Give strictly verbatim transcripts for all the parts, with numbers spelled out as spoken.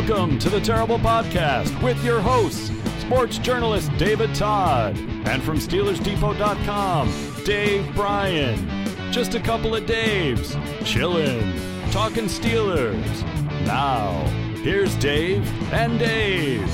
Welcome to the Terrible Podcast with your hosts, sports journalist David Todd, and from Steelers Depot dot com, Dave Bryan. Just a couple of Daves, chillin', talking Steelers. Now, here's Dave and Dave.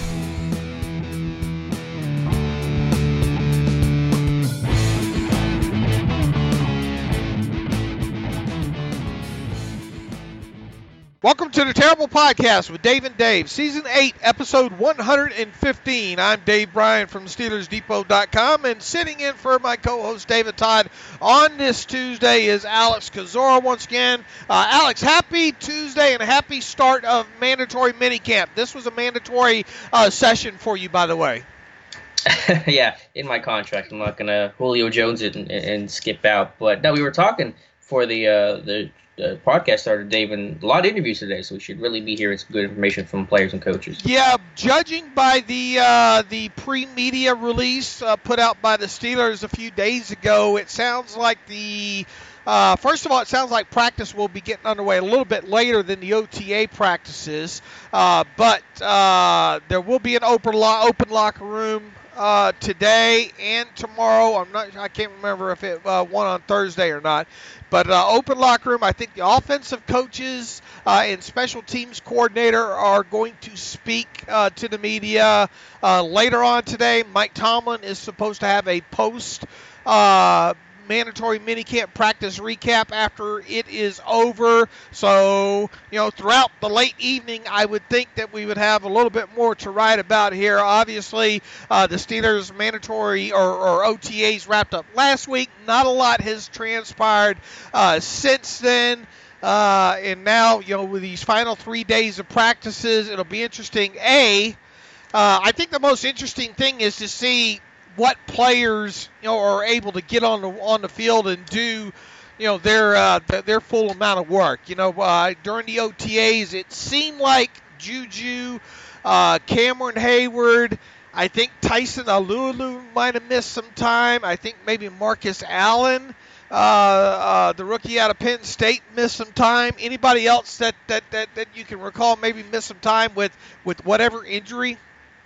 Welcome to the Terrible Podcast with Dave and Dave, Season eight, Episode one hundred fifteen. I'm Dave Bryan from Steelers Depot dot com, and sitting in for my co-host David Todd on this Tuesday is Alex Kozora once again. Uh, Alex, happy Tuesday and a happy start of mandatory minicamp. This was a mandatory uh, session for you, by the way. Yeah, in my contract. I'm not going to Julio Jones it and, and skip out. But no, we were talking for the uh, the Uh, podcast started, Dave, and a lot of interviews today, so we should really be hearing some good information from players and coaches. Yeah, judging by the uh, the pre-media release uh, put out by the Steelers a few days ago, it sounds like the uh, first of all, it sounds like practice will be getting underway a little bit later than the O T A practices, uh, but uh, there will be an open lo- open locker room Uh, today and tomorrow. I'm not. I can't remember if it uh, won on Thursday or not. But uh, open locker room. I think the offensive coaches uh, and special teams coordinator are going to speak uh, to the media uh, later on today. Mike Tomlin is supposed to have a post uh, mandatory minicamp practice recap after it is over. So, you know, throughout the late evening, I would think that we would have a little bit more to write about here. Obviously, uh, the Steelers mandatory or, or O T As wrapped up last week. Not a lot has transpired uh, since then. Uh, and now, you know, with these final three days of practices, it'll be interesting. A, uh, I think the most interesting thing is to see what players, you know, are able to get on the on the field and do, you know, their uh, their full amount of work. You know, uh, during the O T As, it seemed like Juju, uh, Cameron Hayward, I think Tyson Alulu might have missed some time. I think maybe Marcus Allen, uh, uh, the rookie out of Penn State, missed some time. Anybody else that that, that, that you can recall maybe missed some time with, with whatever injury?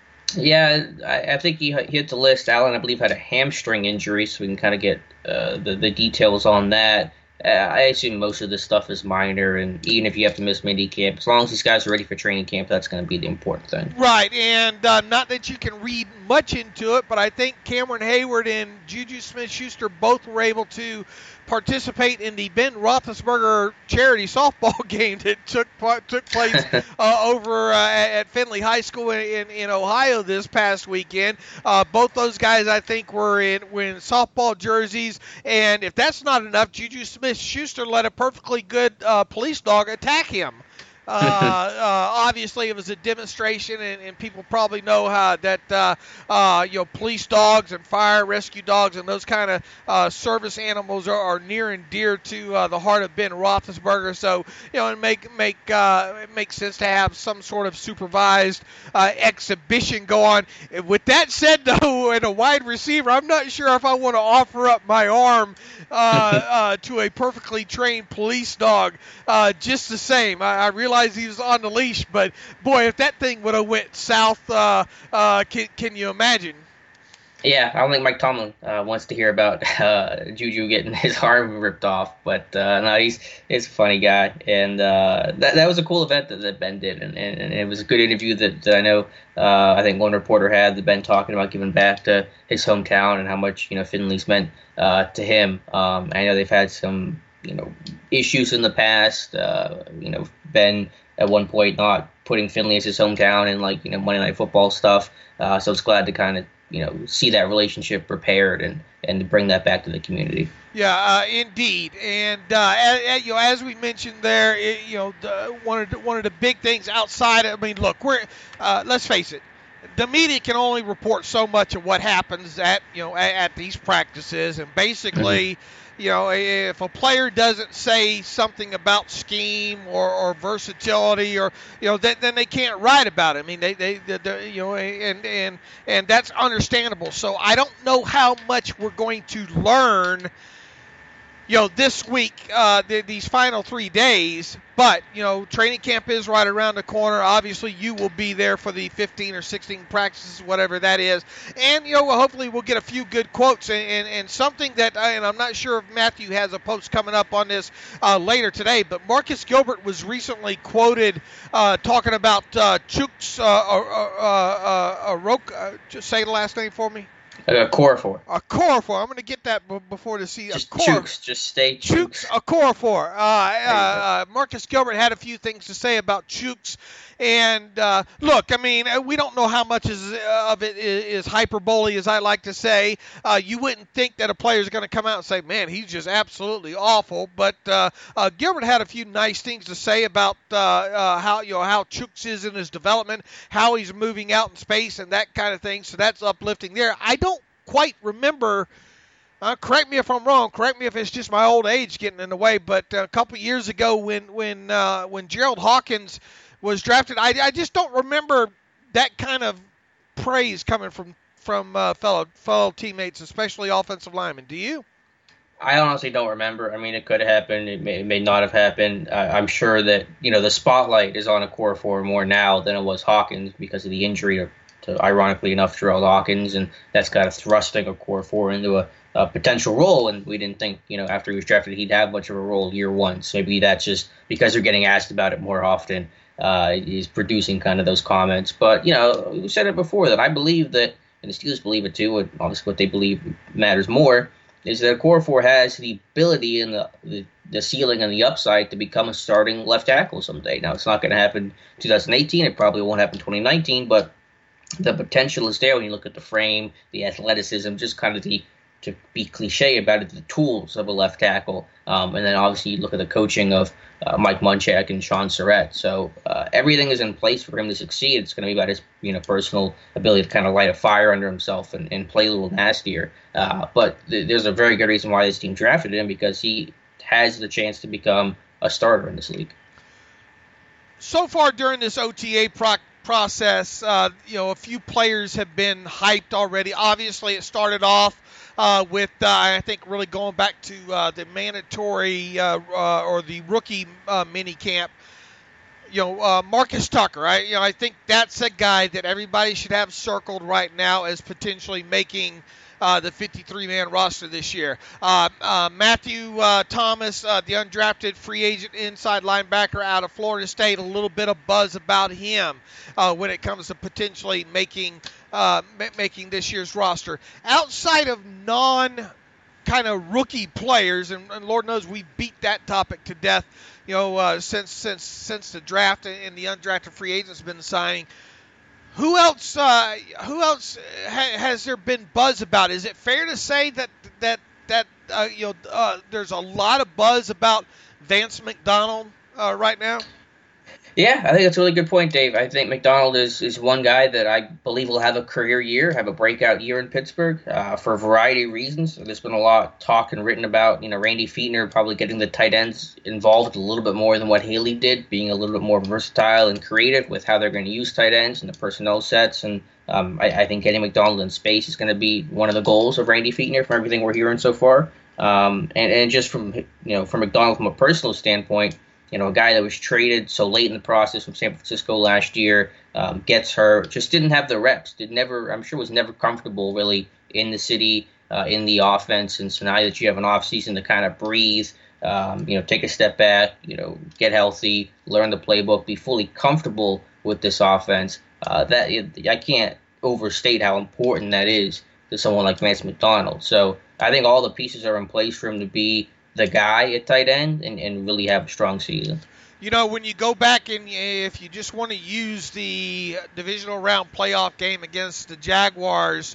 Yeah, I, I think he hit the list. Allen, I believe, had a hamstring injury, so we can kind of get uh, the, the details on that. Uh, I assume most of this stuff is minor, and even if you have to miss minicamp, as long as these guys are ready for training camp, that's going to be the important thing. Right, and uh, not that you can read much into it, but I think Cameron Hayward and Juju Smith-Schuster both were able to participate in the Ben Roethlisberger charity softball game that took took place uh, over uh, at Findlay High School in, in Ohio this past weekend. Uh, both those guys, I think, were in, were in softball jerseys, and if that's not enough, Juju Smith-Schuster let a perfectly good uh, police dog attack him. uh, uh, obviously, it was a demonstration, and, and people probably know how that uh, uh, you know police dogs and fire rescue dogs and those kind of uh, service animals are, are near and dear to uh, the heart of Ben Roethlisberger. So you know, it make make uh, it makes sense to have some sort of supervised uh, exhibition go on. With that said, though, and a wide receiver, I'm not sure if I want to offer up my arm uh, uh, to a perfectly trained police dog. Uh, just the same, I, I realize he was on the leash, but boy, if that thing would have went south, uh, uh, can, can you imagine? Yeah, I don't think Mike Tomlin uh, wants to hear about uh, Juju getting his arm ripped off, but uh, no, he's he's a funny guy, and uh, that that was a cool event that, that Ben did, and, and, and it was a good interview that, that I know uh, I think one reporter had that Ben talking about giving back to his hometown and how much you know Findlay's meant uh, to him. Um, I know they've had some you know issues in the past. Uh, you know Ben at one point not putting Findlay as his hometown and like you know Monday Night Football stuff. Uh, so I was glad to kind of you know see that relationship repaired and and to bring that back to the community. Yeah, uh, indeed, and uh, as, you know, as we mentioned there, it, you know, the, one of the, one of the big things outside. I mean, look, we're uh, let's face it, the media can only report so much of what happens at you know at, at these practices, and basically. Mm-hmm. You know, if a player doesn't say something about scheme or, or versatility, or you know, then, then they can't write about it. I mean, they, they, they, they, you know, and and and that's understandable. So I don't know how much we're going to learn you know, this week, uh, the, these final three days. But, you know, training camp is right around the corner. Obviously, you will be there for the fifteen or sixteen practices, whatever that is. And, you know, hopefully we'll get a few good quotes. And, and, and something that, and I'm not sure if Matthew has a post coming up on this uh, later today, but Marcus Gilbert was recently quoted uh, talking about uh, Chuks uh, uh, uh, uh, uh, just say the last name for me. A Okorafor. A Okorafor. I'm going to get that b- before the season. Just Chooks. Just stay Chooks. Chooks Okorafor. Uh, uh, uh, Marcus Gilbert had a few things to say about Chooks. And, uh, look, I mean, we don't know how much is, uh, of it is, is hyperbole, as I like to say. Uh, you wouldn't think that a player is going to come out and say, man, he's just absolutely awful. But uh, uh, Gilbert had a few nice things to say about uh, uh, how, you know, how Chooks is in his development, how he's moving out in space and that kind of thing. So that's uplifting there. I don't quite remember. Uh, correct me if I'm wrong. Correct me if it's just my old age getting in the way. But uh, a couple of years ago, when when uh, when Gerald Hawkins was drafted, I, I just don't remember that kind of praise coming from from uh, fellow fellow teammates, especially offensive linemen. Do you? I honestly don't remember. I mean, it could have happened. It may, it may not have happened. Uh, I'm sure that, you know, the spotlight is on Okorafor more now than it was Hawkins because of the injury to, to ironically enough, Gerald Hawkins, and that's kind of thrusting Okorafor into a, a potential role. And we didn't think, you know, after he was drafted, he'd have much of a role year one. So maybe that's just because they're getting asked about it more often. Uh, he's producing kind of those comments. But, you know, we said it before that I believe that, and the Steelers believe it too, and obviously what they believe matters more, is that Okorafor has the ability and the, the the ceiling and the upside to become a starting left tackle someday. Now, it's not going to happen in two thousand eighteen. It probably won't happen in twenty nineteen, but the potential is there when you look at the frame, the athleticism, just kind of the, to be cliche about it, the tools of a left tackle. Um, and then obviously you look at the coaching of uh, Mike Munchak and Sean Surratt. So uh, everything is in place for him to succeed. It's going to be about his, you know, personal ability to kind of light a fire under himself and, and play a little nastier. Uh, but th- there's a very good reason why this team drafted him, because he has the chance to become a starter in this league. So far during this O T A pro- process, uh, you know, a few players have been hyped already. Obviously, it started off Uh, with, uh, I think, really going back to uh, the mandatory uh, uh, or the rookie uh, mini camp. You know, uh, Marcus Tucker. I, you know, I think that's a guy that everybody should have circled right now as potentially making uh, the fifty-three man roster this year. Uh, uh, Matthew uh, Thomas, uh, the undrafted free agent inside linebacker out of Florida State, a little bit of buzz about him uh, when it comes to potentially making uh, ma- making this year's roster. Outside of non kind of rookie players, and, and Lord knows we beat that topic to death, you know, uh, since since since the draft and the undrafted free agents have been signing. Who else? Uh, who else ha- has there been buzz about? Is it fair to say that that that uh, you know uh, there's a lot of buzz about Vance McDonald uh, right now? Yeah, I think that's a really good point, Dave. I think McDonald is, is one guy that I believe will have a career year, have a breakout year in Pittsburgh uh, for a variety of reasons. There's been a lot talk and written about, you know, Randy Fichtner probably getting the tight ends involved a little bit more than what Haley did, being a little bit more versatile and creative with how they're going to use tight ends and the personnel sets. And um, I, I think getting McDonald in space is going to be one of the goals of Randy Fichtner from everything we're hearing so far. Um, and, and just from, you know, from McDonald from a personal standpoint, you know, a guy that was traded so late in the process from San Francisco last year, um, gets hurt, just didn't have the reps, did never, I'm sure was never comfortable really in the city, uh, in the offense. And so now that you have an offseason to kind of breathe, um, you know, take a step back, you know, get healthy, learn the playbook, be fully comfortable with this offense, uh, that I can't overstate how important that is to someone like Vance McDonald. So I think all the pieces are in place for him to be the guy at tight end and, and really have a strong season. You know, when you go back and if you just want to use the divisional round playoff game against the Jaguars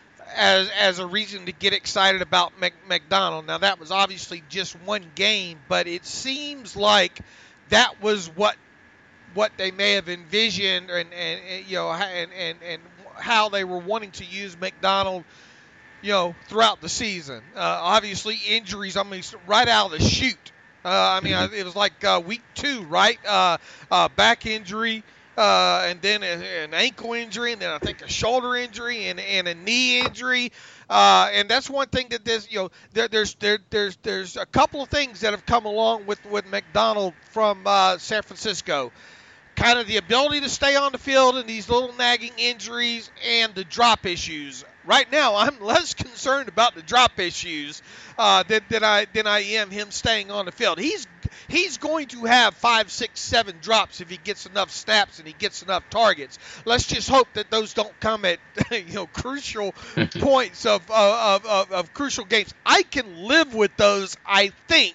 as as a reason to get excited about Mc, McDonald, now that was obviously just one game, but it seems like that was what what they may have envisioned and, and, and you know and, and, and how they were wanting to use McDonald, you know, throughout the season. Uh, obviously, injuries, I mean, right out of the chute. Uh, I mean, it was like uh, week two, right? Uh, uh, back injury, uh, and then a, an ankle injury, and then I think a shoulder injury and, and a knee injury. Uh, and that's one thing that this, you know, there, there's there, there's there's a couple of things that have come along with with McDonald from uh, San Francisco. Kind of the ability to stay on the field and these little nagging injuries and the drop issues. Right now, I'm less concerned about the drop issues uh, than, than I than I am him staying on the field. He's he's going to have five, six, seven drops if he gets enough snaps and he gets enough targets. Let's just hope that those don't come at you know crucial points of of, of of crucial games. I can live with those, I think.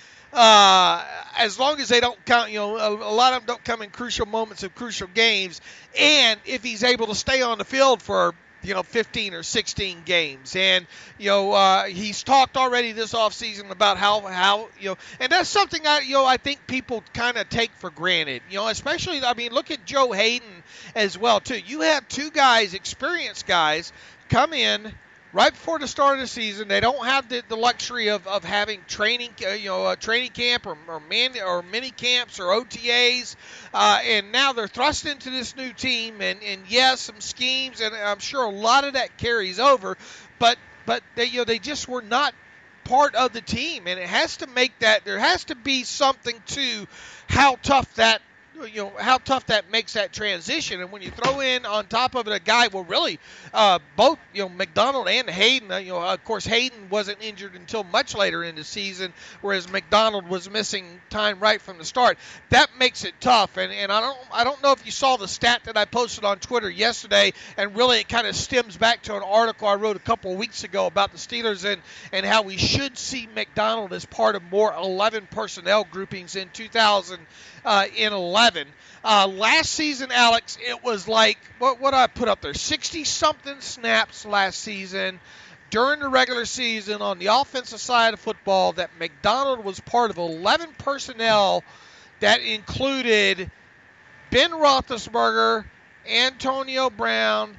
Uh, as long as they don't count, you know, a, a lot of them don't come in crucial moments of crucial games. And if he's able to stay on the field for, you know, fifteen or sixteen games. And, you know, uh, he's talked already this offseason about how, how, you know, and that's something I, you know, I think people kind of take for granted, you know, especially, I mean, look at Joe Hayden as well, too. You have two guys, experienced guys, come in right before the start of the season. They don't have the, the luxury of, of having training, uh, you know, a training camp or or, man, or mini camps or O T As, uh, and now they're thrust into this new team. And, and yes, some schemes, and I'm sure a lot of that carries over. But but they you know they just were not part of the team, and it has to make that there has to be something to how tough that. You know how tough that makes that transition, and when you throw in on top of it a guy, well, really, uh, both you know McDonald and Hayden. Uh, you know, of course, Hayden wasn't injured until much later in the season, whereas McDonald was missing time right from the start. That makes it tough, and, and I don't I don't know if you saw the stat that I posted on Twitter yesterday, and really it kind of stems back to an article I wrote a couple of weeks ago about the Steelers and and how we should see McDonald as part of more eleven personnel groupings in two thousand eleven. Uh, last season, Alex, it was like, what what I put up there, sixty-something snaps last season during the regular season on the offensive side of football that McDonald was part of eleven personnel that included Ben Roethlisberger, Antonio Brown,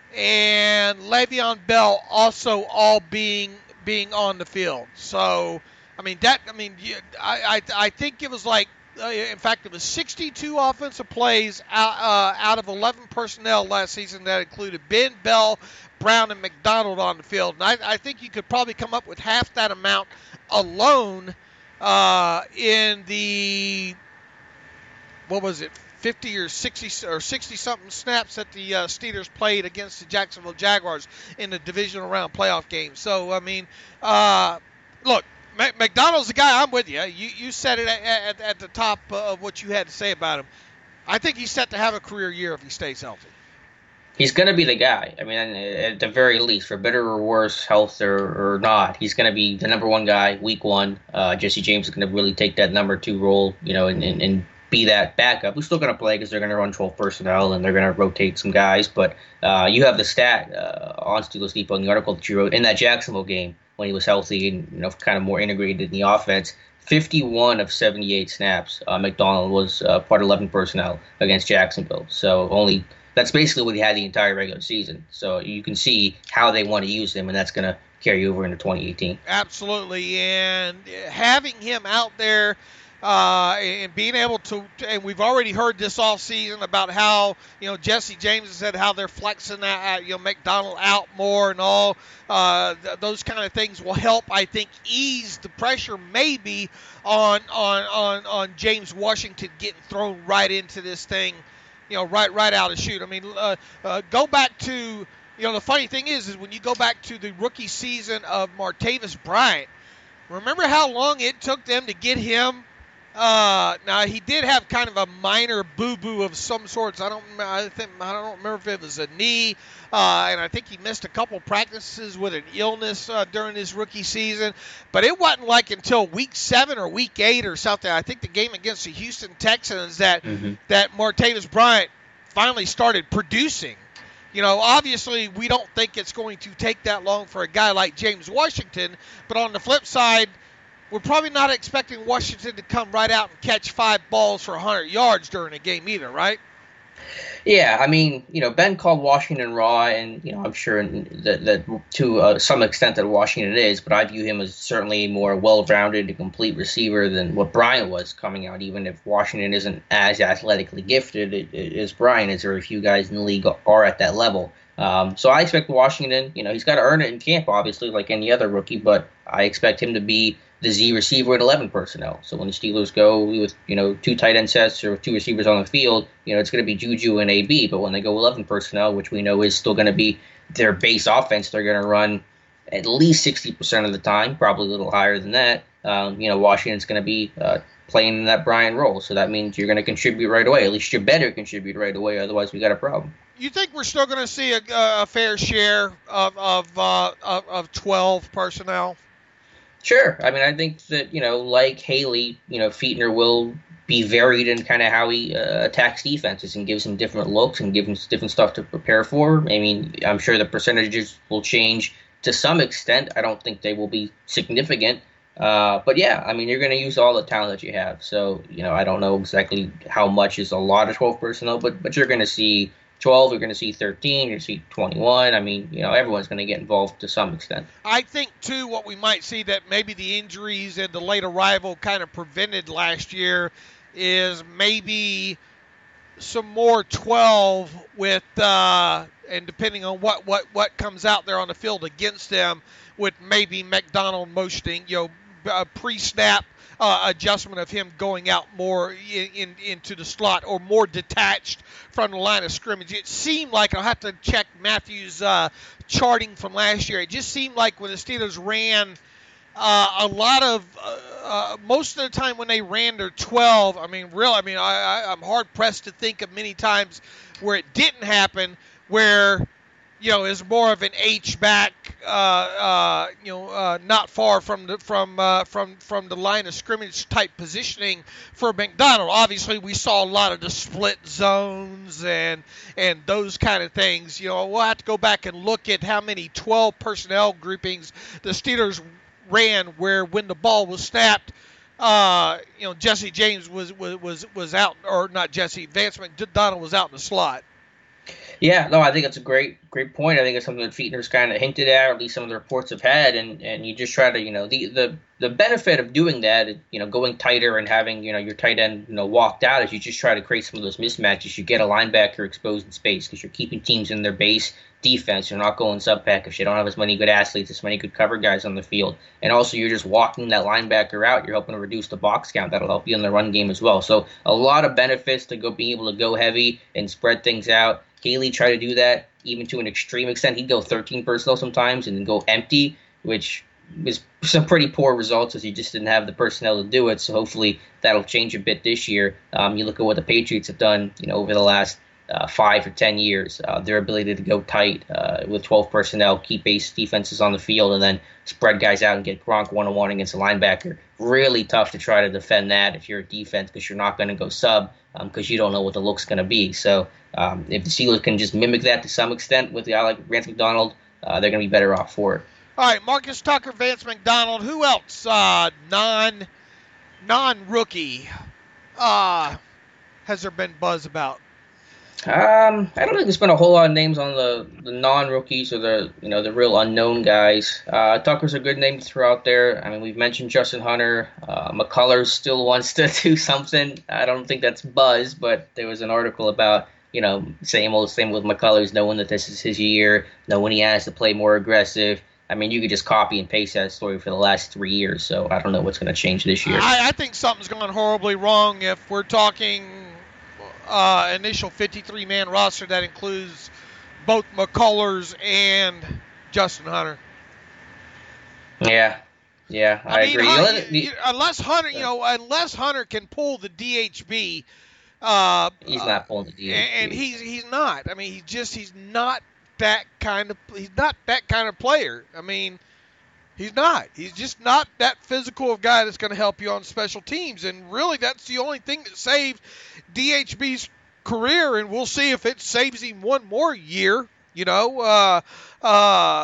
and Le'Veon Bell also all being being on the field. So, I mean, that, I mean, I, I, I think it was like, Uh, in fact, it was sixty-two offensive plays out, uh, out of eleven personnel last season that included Ben, Bell, Brown, and McDonald on the field. And I, I think you could probably come up with half that amount alone uh, in the, what was it, fifty or sixty or sixty-something snaps that the uh, Steelers played against the Jacksonville Jaguars in the divisional round playoff game. So, I mean, uh, look, McDonald's the guy. I'm with you. You you said it at, at, at the top of what you had to say about him. I think he's set to have a career year if he stays healthy. He's going to be the guy. I mean, at the very least, for better or worse, health or, or not, he's going to be the number one guy week one. Uh, Jesse James is going to really take that number two role, you know, and, and, and be that backup. Who's still going to play because they're going to run twelve personnel and they're going to rotate some guys. But uh, you have the stat uh, on Steelers Depot in the article that you wrote in that Jacksonville game when he was healthy and, you know, kind of more integrated in the offense. fifty-one of seventy-eight snaps, uh, McDonald was uh, part of eleven personnel against Jacksonville. So only that's basically what he had the entire regular season. So you can see how they want to use him, and that's going to carry over into twenty eighteen. Absolutely, and having him out there uh, and being able to, and we've already heard this all season about how, you know, Jesse James has said how they're flexing that, you know, McDonald out more and all. Uh, th- those kind of things will help, I think, ease the pressure maybe on on on on James Washington getting thrown right into this thing, you know, right right out of the chute. I mean, uh, uh, go back to, you know, the funny thing is, is when you go back to the rookie season of Martavis Bryant, remember how long it took them to get him. Uh, now he did have kind of a minor boo-boo of some sorts. I don't, I think, I don't remember if it was a knee, uh, and I think he missed a couple practices with an illness uh, during his rookie season. But it wasn't like until week seven or week eight or something. I think the game against the Houston Texans that mm-hmm. that Martavis Bryant finally started producing. You know, obviously we don't think it's going to take that long for a guy like James Washington. But on the flip side, we're probably not expecting Washington to come right out and catch five balls for one hundred yards during a game either, right? Yeah, I mean, you know, Ben called Washington raw, and you know, I'm sure that, that to uh, some extent that Washington is, but I view him as certainly a more well-rounded and complete receiver than what Bryant was coming out. Even if Washington isn't as athletically gifted it, it, as Bryant is, very few guys in the league are at that level. Um, so I expect Washington, you know, he's got to earn it in camp, obviously, like any other rookie, but I expect him to be the Z receiver at eleven personnel. So when the Steelers go with, you know, two tight end sets or two receivers on the field, you know, it's going to be Juju and A B. But when they go eleven personnel, which we know is still going to be their base offense, they're going to run at least sixty percent of the time, probably a little higher than that. Um, you know, Washington's going to be uh, playing in that Bryant role. So that means you're going to contribute right away. At least you better contribute right away. Otherwise, we got a problem. You think we're still going to see a, a fair share of of, uh, of of twelve personnel? Sure. I mean, I think that, you know, like Haley, you know, Fichtner will be varied in kind of how he uh, attacks defenses and gives him different looks and gives him different stuff to prepare for. I mean, I'm sure the percentages will change to some extent. I don't think they will be significant. Uh, but, yeah, I mean, you're going to use all the talent that you have. So, you know, I don't know exactly how much is a lot of twelve personnel, but, but you're going to see twelve, you're going to see thirteen, you're going to see twenty-one. I mean, you know, everyone's going to get involved to some extent. I think, too, what we might see that maybe the injuries and the late arrival kind of prevented last year is maybe some more twelve with, uh, and depending on what, what, what comes out there on the field against them, with maybe McDonald motioning, you know, uh, pre-snap Uh, adjustment of him going out more in, in, into the slot or more detached from the line of scrimmage. It seemed like, I'll have to check Matthew's uh, charting from last year, it just seemed like when the Steelers ran uh, a lot of, uh, uh, most of the time when they ran their twelve, I mean, real, I mean, I, I, I'm hard-pressed to think of many times where it didn't happen, where, you know, is more of an H back, uh, uh, you know, uh, not far from the from uh, from from the line of scrimmage type positioning for McDonald. Obviously, we saw a lot of the split zones and and those kind of things. You know, we'll have to go back and look at how many twelve personnel groupings the Steelers ran where when the ball was snapped, uh, you know, Jesse James was was was was out, or not Jesse, Vance McDonald was out in the slot. Yeah, no, I think it's a great, great point. I think it's something that Fichtner's kind of hinted at, or at least some of the reports have had, and, and you just try to, you know, the, the the benefit of doing that, you know, going tighter and having, you know, your tight end, you know, walked out is you just try to create some of those mismatches. You get a linebacker exposed in space because you're keeping teams in their base defense. You're not going sub-package. You don't have as many good athletes, as many good cover guys on the field. And also you're just walking that linebacker out. You're helping to reduce the box count. That'll help you in the run game as well. So a lot of benefits to go being able to go heavy and spread things out. Haley tried to do that even to an extreme extent. He'd go thirteen personnel sometimes and then go empty, which was some pretty poor results as he just didn't have the personnel to do it. So hopefully that'll change a bit this year. Um, you look at what the Patriots have done, you know, over the last uh, five or ten years, uh, their ability to go tight uh, with twelve personnel, keep base defenses on the field, and then spread guys out and get Gronk one-on-one against a linebacker. Really tough to try to defend that if you're a defense because you're not going to go sub because um, you don't know what the look's going to be. So um, if the Steelers can just mimic that to some extent with a guy like Vance McDonald, uh, they're going to be better off for it. All right, Marcus Tucker, Vance McDonald. Who else? Uh, non non rookie. Uh, has there been buzz about? Um, I don't think there's been a whole lot of names on the, the non-rookies or the you know the real unknown guys. Uh, Tucker's a good name to throw out there. I mean, we've mentioned Justin Hunter. Uh, McCullers still wants to do something. I don't think that's buzz, but there was an article about you know same old same with McCullers, knowing that this is his year, knowing he has to play more aggressive. I mean, you could just copy and paste that story for the last three years, so I don't know what's going to change this year. I, I think something's gone horribly wrong if we're talking uh, initial fifty-three man roster that includes both McCullers and Justin Hunter. Yeah, yeah, I, I mean, agree. Hunter, you, unless Hunter, you know, unless Hunter can pull the D H B, uh, he's not pulling the D H B, and he's he's not. I mean, he just he's not. that kind of he's not that kind of player. I mean, he's not. He's just not that physical of guy that's going to help you on special teams. And really, that's the only thing that saved D H B's career. And we'll see if it saves him one more year. You know, uh, uh,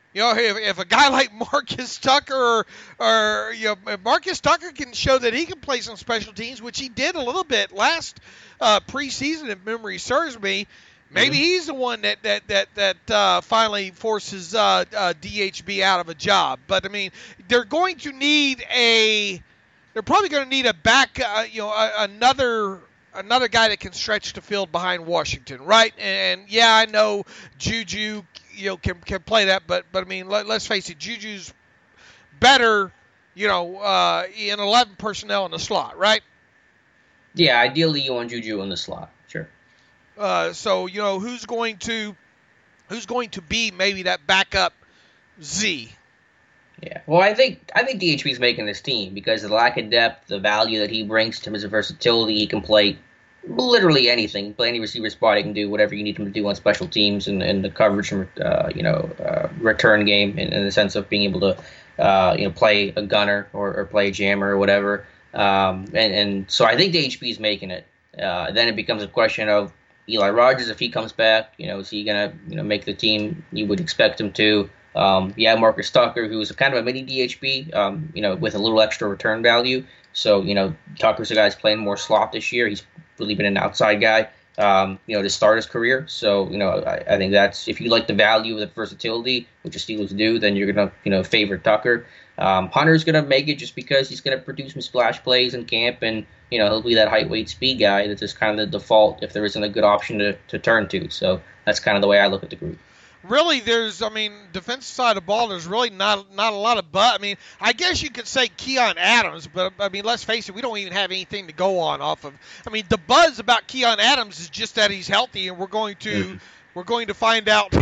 You know, if, if a guy like Marcus Tucker or, or you know, if Marcus Tucker can show that he can play some special teams, which he did a little bit last uh, preseason, if memory serves me, maybe mm-hmm. he's the one that that that that uh, finally forces uh, uh, D H B out of a job. But I mean, they're going to need a, they're probably going to need a back, uh, you know, a, another. Another guy that can stretch the field behind Washington, right? And yeah, I know Juju, you know, can can play that, but but I mean, let, let's face it, Juju's better, you know, uh, in eleven personnel in the slot, right? Yeah, ideally you want Juju in the slot, sure. Uh, so you know, who's going to who's going to be maybe that backup Z? Yeah, well, I think I think D H B's making this team because of the lack of depth, the value that he brings to him as a versatility. He can play literally anything, play any receiver spot. He can do whatever you need him to do on special teams and, and the coverage and uh, you know uh, return game in, in the sense of being able to uh, you know play a gunner or, or play a jammer or whatever. Um, and, and so I think D H B is making it. Uh, then it becomes a question of Eli Rogers if he comes back. You know, is he gonna you know make the team you would expect him to? Um, yeah, Marcus Tucker, who's kind of a mini D H B, um, you know, with a little extra return value. So, you know, Tucker's a guy who's playing more slot this year. He's really been an outside guy, um, you know, to start his career. So, you know, I, I think that's, if you like the value of the versatility, which the Steelers do, then you're going to, you know, favor Tucker. Um, Hunter's going to make it just because he's going to produce some splash plays in camp, and, you know, he'll be that height, weight, speed guy that's just kind of the default if there isn't a good option to, to turn to. So that's kind of the way I look at the group. Really, there's, I mean, defensive side of the ball, there's really not not a lot of but. I mean, I guess you could say Keon Adams, but, I mean, let's face it, we don't even have anything to go on off of. I mean, the buzz about Keon Adams is just that he's healthy, and we're going to mm-hmm. we're going to find out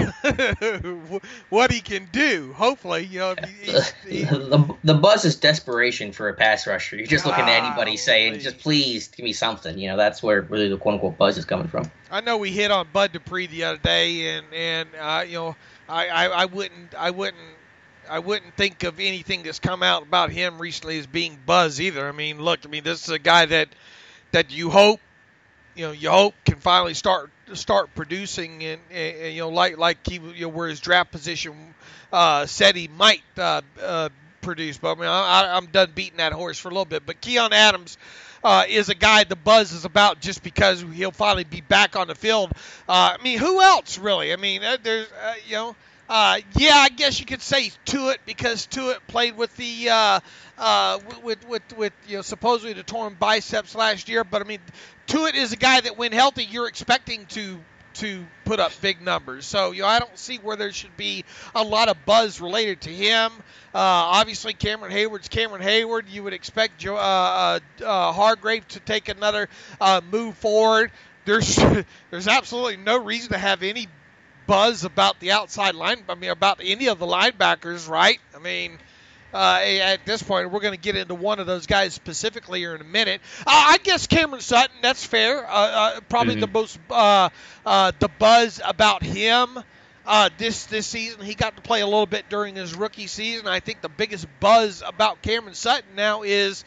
what he can do, hopefully. You know, he's, he's, the, the buzz is desperation for a pass rusher. You're just looking at anybody saying, please. just please give me something. You know, that's where really the quote-unquote buzz is coming from. I know we hit on Bud Dupree the other day, and and uh, you know, I, I, I wouldn't I wouldn't I wouldn't think of anything that's come out about him recently as being buzz either. I mean, look, I mean, this is a guy that that you hope, you know, you hope can finally start start producing, and, and you know, like like he, you know, where his draft position uh, said he might uh, uh, produce. But I mean, I, I'm done beating that horse for a little bit. But Keon Adams. Uh, is a guy the buzz is about just because he'll finally be back on the field. Uh, I mean, who else really? I mean, uh, there's, uh, you know, uh, yeah, I guess you could say Tuitt because Tuitt played with the, uh, uh, with, with, with, you know, supposedly the torn biceps last year. But I mean, Tuitt is a guy that when healthy, you're expecting to, to put up big numbers. So, you know, I don't see where there should be a lot of buzz related to him. Uh, obviously, Cameron Hayward's Cameron Hayward. You would expect Joe, uh, uh, uh, Hargrave to take another uh, move forward. There's there's absolutely no reason to have any buzz about the outside line. I mean, about any of the linebackers, right? I mean, uh, at this point, we're going to get into one of those guys specifically here in a minute. Uh, I guess Cameron Sutton. That's fair. Uh, uh, probably mm-hmm. the most uh, uh, the buzz about him. Uh, this this season, he got to play a little bit during his rookie season. I think the biggest buzz about Cameron Sutton now is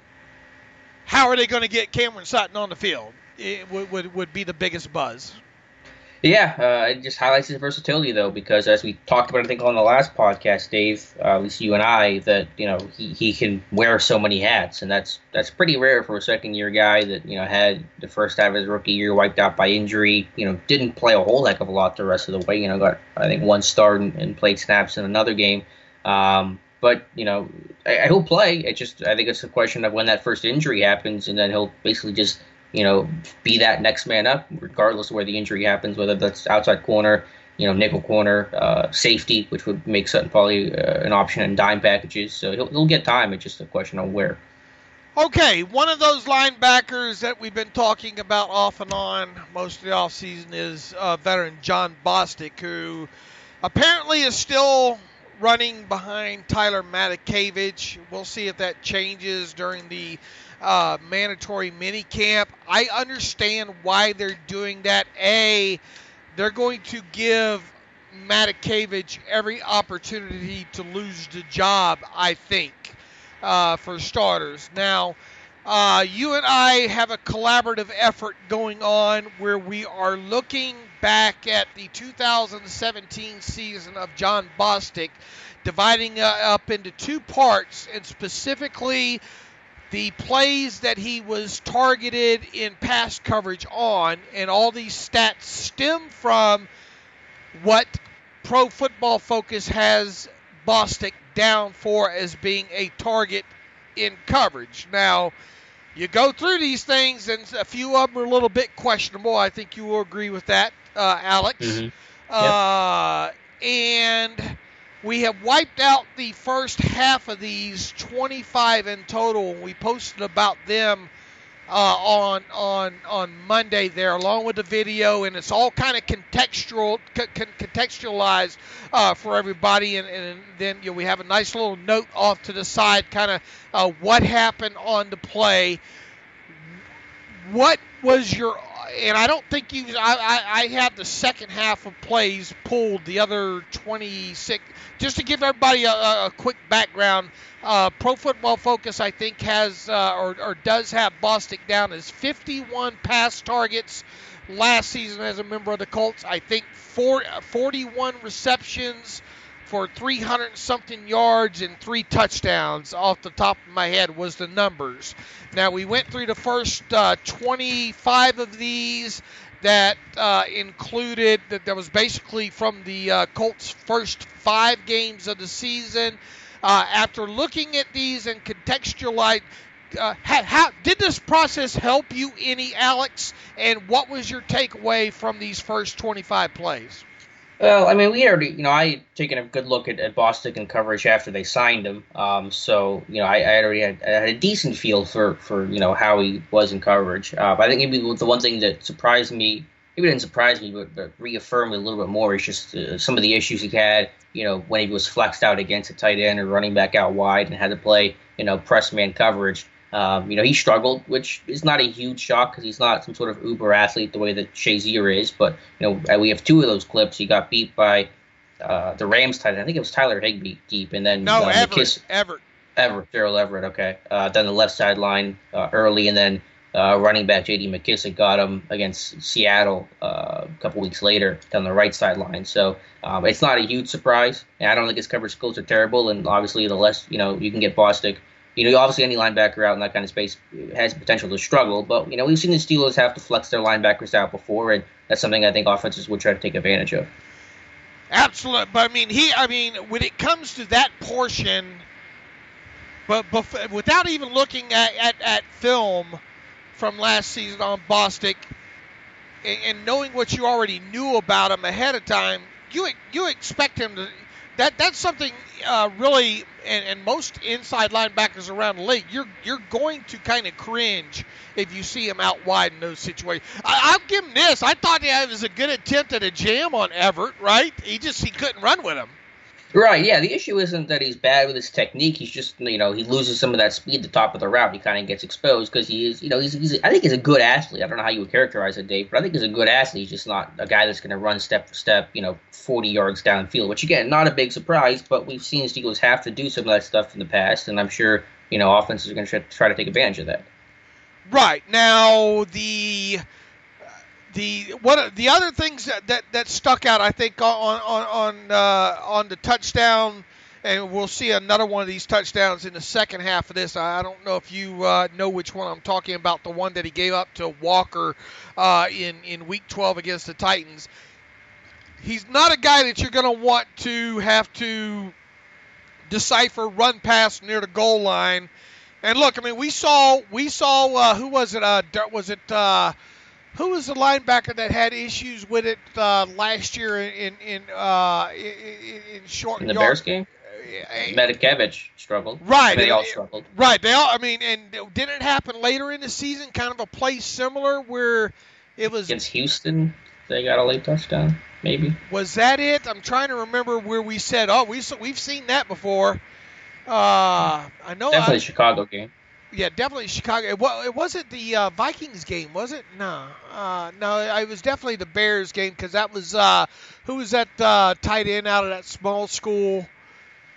how are they going to get Cameron Sutton on the field? It would, would, would be the biggest buzz. Yeah, uh, it just highlights his versatility, though, because as we talked about, I think, on the last podcast, Dave, uh, at least you and I, that, you know, he, he can wear so many hats, and that's that's pretty rare for a second-year guy that, you know, had the first half of his rookie year wiped out by injury, you know, didn't play a whole heck of a lot the rest of the way, you know, got, I think, one start and, and played snaps in another game. Um, but, you know, I, I he'll play. It just, I think it's a question of when that first injury happens, and then he'll basically just, you know, be that next man up, regardless of where the injury happens, whether that's outside corner, you know, nickel corner, uh, safety, which would make Sutton probably uh, an option in dime packages. So he'll, he'll get time. It's just a question of where. Okay, one of those linebackers that we've been talking about off and on most of the offseason is uh, veteran John Bostic, who apparently is still running behind Tyler Matakevich. We'll see if that changes during the Uh, mandatory mini camp. I understand why they're doing that. A, they're going to give Matakevich every opportunity to lose the job, I think, uh, for starters. Now, Uh, you and I have a collaborative effort going on where we are looking back at the two thousand seventeen season of Jon Bostic, dividing uh, up into two parts, and specifically the plays that he was targeted in pass coverage on, and all these stats stem from what Pro Football Focus has Bostic down for as being a target in coverage. Now, you go through these things, and a few of them are a little bit questionable. I think you will agree with that, uh, Alex. Mm-hmm. Yep. Uh, and we have wiped out the first half of these, twenty-five in total. We posted about them uh, on on on Monday there, along with the video, and it's all kind of contextual, c- contextualized uh, for everybody. And, and then you know, we have a nice little note off to the side, kind of uh, what happened on the play. What was your? And I don't think you. I, I, I have the second half of plays pulled. The other twenty-six. Just to give everybody a, a quick background, uh, Pro Football Focus, I think, has uh, or, or does have Bostic down as fifty-one pass targets last season as a member of the Colts. I think four, forty-one receptions for three hundred something yards and three touchdowns. Off the top of my head was the numbers. Now, we went through the first uh, twenty-five of these. That uh, included, that, that was basically from the uh, Colts' first five games of the season. Uh, after looking at these and contextualizing, uh, how, how did this process help you any, Alex? And what was your takeaway from these first twenty-five plays? Well, I mean, we already, you know, I had taken a good look at, at Bostic and coverage after they signed him. Um, so, you know, I, I already had, I had a decent feel for, for, you know, how he was in coverage. Uh, but I think maybe the one thing that surprised me, maybe it didn't surprise me, but, but reaffirmed me a little bit more is just uh, some of the issues he had, you know, when he was flexed out against a tight end or running back out wide and had to play, you know, press man coverage. Um, you know, he struggled, which is not a huge shock because he's not some sort of uber athlete the way that Shazier is. But, you know, we have two of those clips. He got beat by uh, the Rams tight end. I think it was Tyler Higbee deep. And then No, uh, Everett. McKiss- Everett. Everett, Gerald Everett, okay. Uh, down the left sideline uh, early, and then uh, running back J D McKissick got him against Seattle uh, a couple weeks later down the right sideline. So um, it's not a huge surprise. And I don't think his coverage skills are terrible. And obviously, the less, you know, you can get Bostic. You know, obviously any linebacker out in that kind of space has potential to struggle, but, you know, we've seen the Steelers have to flex their linebackers out before, and that's something I think offenses would try to take advantage of. Absolutely. But, I mean, he, I mean, when it comes to that portion, but, but without even looking at, at, at film from last season on Bostic and, and knowing what you already knew about him ahead of time, you you expect him to that that's something uh, really, and, and most inside linebackers around the league, you're you're going to kind of cringe if you see him out wide in those situations. I, I'll give him this. I thought it was a good attempt at a jam on Everett, right? He just he couldn't run with him. Right, yeah. The issue isn't that he's bad with his technique. He's just, you know, he loses some of that speed at the top of the route. He kind of gets exposed because he is, you know, he's, he's I think he's a good athlete. I don't know how you would characterize it, Dave, but I think he's a good athlete. He's just not a guy that's going to run step for step, you know, forty yards downfield, which, again, not a big surprise, but we've seen the Steelers have to do some of that stuff in the past, and I'm sure, you know, offenses are going to try to take advantage of that. Right. Now, the... The what the other things that, that, that stuck out, I think, on on on uh, on the touchdown, and we'll see another one of these touchdowns in the second half of this. I don't know if you uh, know which one I'm talking about, the one that he gave up to Walker uh, in in Week twelve against the Titans. He's not a guy that you're going to want to have to decipher run pass near the goal line. And look, I mean, we saw we saw uh, who was it? Uh, was it? Uh, Who was the linebacker that had issues with it uh, last year in in uh, in, in short in the yard? Bears game? Medikevich struggled. Right, I mean, they all it, struggled. Right, they all. I mean, and didn't it happen later in the season? Kind of a play similar where it was against Houston. They got a late touchdown, maybe. Was that it? I'm trying to remember where we said, "Oh, we we've seen that before." Uh, I know. Definitely I, Chicago game. Yeah, definitely Chicago. It, well, it wasn't the uh, Vikings game, was it? No, uh, no, it was definitely the Bears game because that was uh, who was that uh, tight end out of that small school?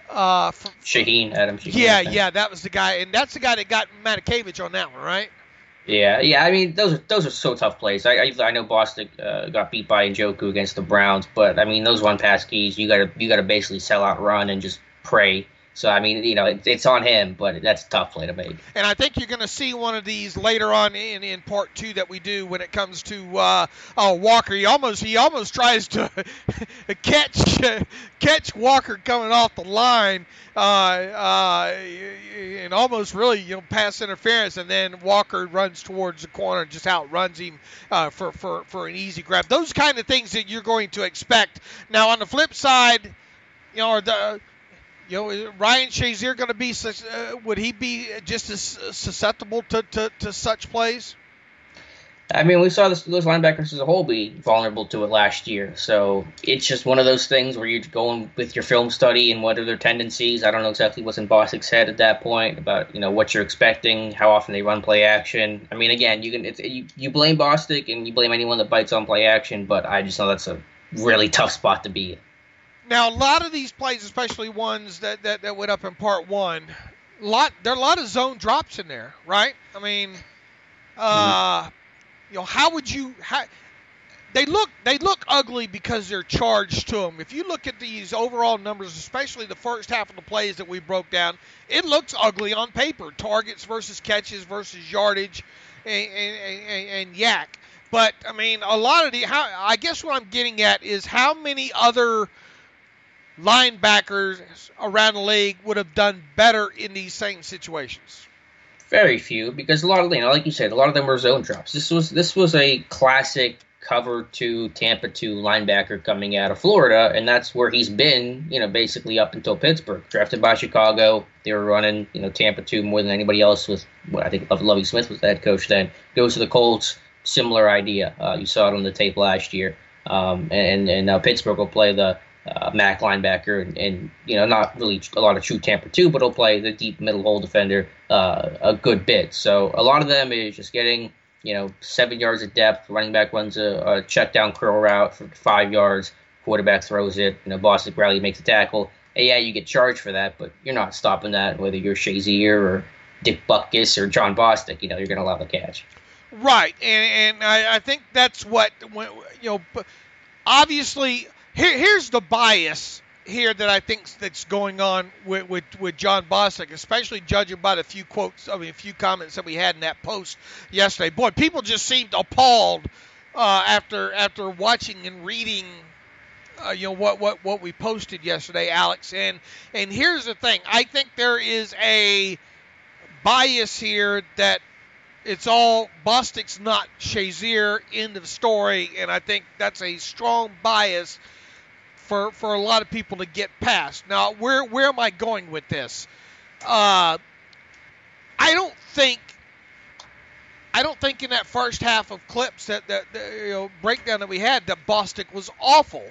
Uh, from, Shaheen, Adam Shaheen. Yeah, yeah, that was the guy, and that's the guy that got Matakevich on that one, right? Yeah, yeah. I mean, those are those are so tough plays. I I, I know Bostic uh, got beat by Njoku against the Browns, but I mean, those one pass keys, you gotta you gotta basically sell out, run, and just pray. So I mean, you know, it, it's on him, but that's a tough play to make. And I think you're going to see one of these later on in, in part two that we do when it comes to uh, uh, Walker. He almost he almost tries to catch catch Walker coming off the line, uh, uh, and almost really you know pass interference, and then Walker runs towards the corner and just outruns him uh, for for for an easy grab. Those kind of things that you're going to expect. Now on the flip side, you know, or the You know, Ryan Shazier going to be such? Uh, would he be just as susceptible to, to, to such plays? I mean, we saw this, those linebackers as a whole be vulnerable to it last year. So it's just one of those things where you're going with your film study and what are their tendencies. I don't know exactly what's in Bostic's head at that point about you know what you're expecting, how often they run play action. I mean, again, you can it's, you you blame Bostic and you blame anyone that bites on play action, but I just know that's a really tough spot to be in. Now, a lot of these plays, especially ones that, that, that went up in part one, lot there are a lot of zone drops in there, right? I mean, uh, mm-hmm. you know, how would you? How, they look they look ugly because they're charged to them. If you look at these overall numbers, especially the first half of the plays that we broke down, it looks ugly on paper. Targets versus catches versus yardage, and, and, and, and yak. But I mean, a lot of the. How, I guess what I'm getting at is how many other linebackers around the league would have done better in these same situations? Very few, because a lot of you know, like you said, a lot of them were zone drops. This was this was a classic cover two Tampa two linebacker coming out of Florida, and that's where he's been, you know, basically up until Pittsburgh. Drafted by Chicago, they were running, you know, Tampa two more than anybody else. With what I think Lovie Smith was the head coach then. Goes to the Colts, similar idea. Uh, you saw it on the tape last year, um, and and now Pittsburgh will play the Uh, Mac linebacker, and, and you know not really a lot of true Tampa two, but he'll play the deep middle hole defender uh, a good bit. So a lot of them is just getting you know seven yards of depth. Running back runs a, a check down curl route for five yards. Quarterback throws it. You know Bostic Riley makes a tackle. And yeah, you get charged for that, but you're not stopping that. Whether you're Shazier or Dick Butkus or John Bostic, you know you're going to allow the catch. Right, and and I, I think that's what when, you know. Obviously. Here, here's the bias here that I think that's going on with, with, with John Bostic, especially judging by the few quotes, I mean, a few comments that we had in that post yesterday. Boy, people just seemed appalled uh, after after watching and reading, uh, you know, what, what, what we posted yesterday, Alex. And and here's the thing: I think there is a bias here that it's all Bostic's not Shazier, end of story, and I think that's a strong bias for for a lot of people to get past. Now, where where am I going with this? Uh, I don't think I don't think in that first half of clips that that, that you know breakdown that we had that Bostic was awful.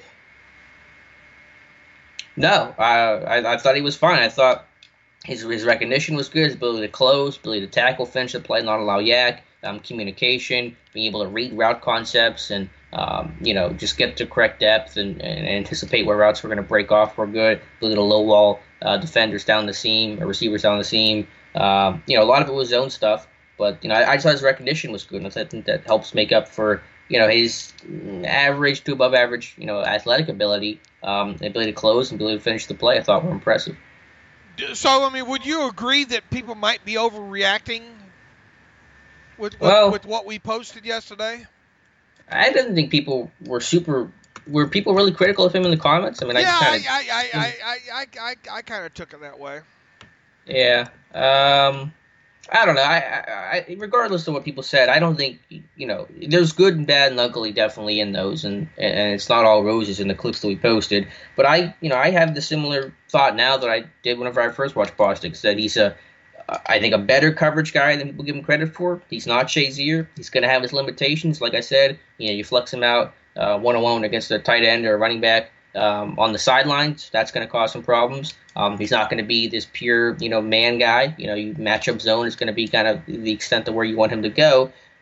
No, uh, I I thought he was fine. I thought his his recognition was good. His ability to close, ability to tackle, finish the play, not allow yak, um, communication, being able to read route concepts, and um, you know just get to correct depth and, and anticipate where routes were going to break off were good. Ability to low wall uh, defenders down the seam, or receivers down the seam. Um, you know, a lot of it was zone stuff, but you know I, I just thought his recognition was good, and I think that helps make up for you know his average to above average you know athletic ability, um, ability to close, and ability to finish the play. I thought were impressive. So, I mean, would you agree that people might be overreacting with, with, well, with what we posted yesterday? I didn't think people were super. Were people really critical of him in the comments? I mean, yeah, I just I, kind of. I, I, I, I, I, I kind of took it that way. Yeah. Um, I don't know. I, I, I, regardless of what people said, I don't think you know. There's good and bad and ugly definitely in those, and and it's not all roses in the clips that we posted. But I, you know, I have the similar thought now that I did whenever I first watched Bostic. That he's a, I think a better coverage guy than people give him credit for. He's not Shazier. He's going to have his limitations. Like I said, you know, you flex him out uh, one-on-one against a tight end or a running back um, on the sidelines. That's going to cause some problems. Um, he's not going to be this pure, you know, man guy. You know, you matchup zone is going to be kind of the extent of where you want him to go.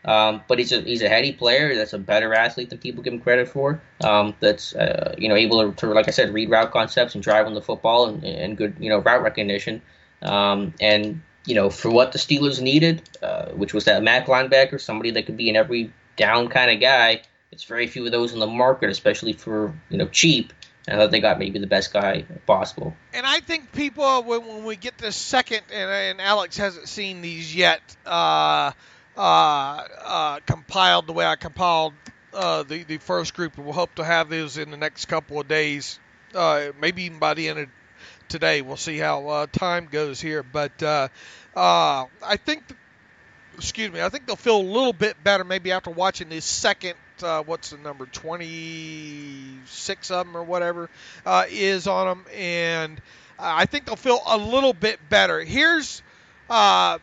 Um, but he's a he's a heady player. That's a better athlete than people give him credit for. Um, that's uh, you know able to, to, like I said, read route concepts and drive on the football and, and good you know route recognition. Um, and you know for what the Steelers needed, uh, which was that Mac linebacker, somebody that could be an every down kind of guy. It's very few of those in the market, especially for you know cheap. And I thought they got maybe the best guy possible. And I think people, when, when we get this second, and, and Alex hasn't seen these yet, uh, uh, uh, compiled the way I compiled uh, the, the first group, and we'll hope to have those in the next couple of days, uh, maybe even by the end of today. We'll see how uh, time goes here. But uh, uh, I think, excuse me, I think they'll feel a little bit better maybe after watching this second. Uh, what's the number, twenty-six of them or whatever uh, is on them, and uh, I think they'll feel a little bit better. Here's, uh,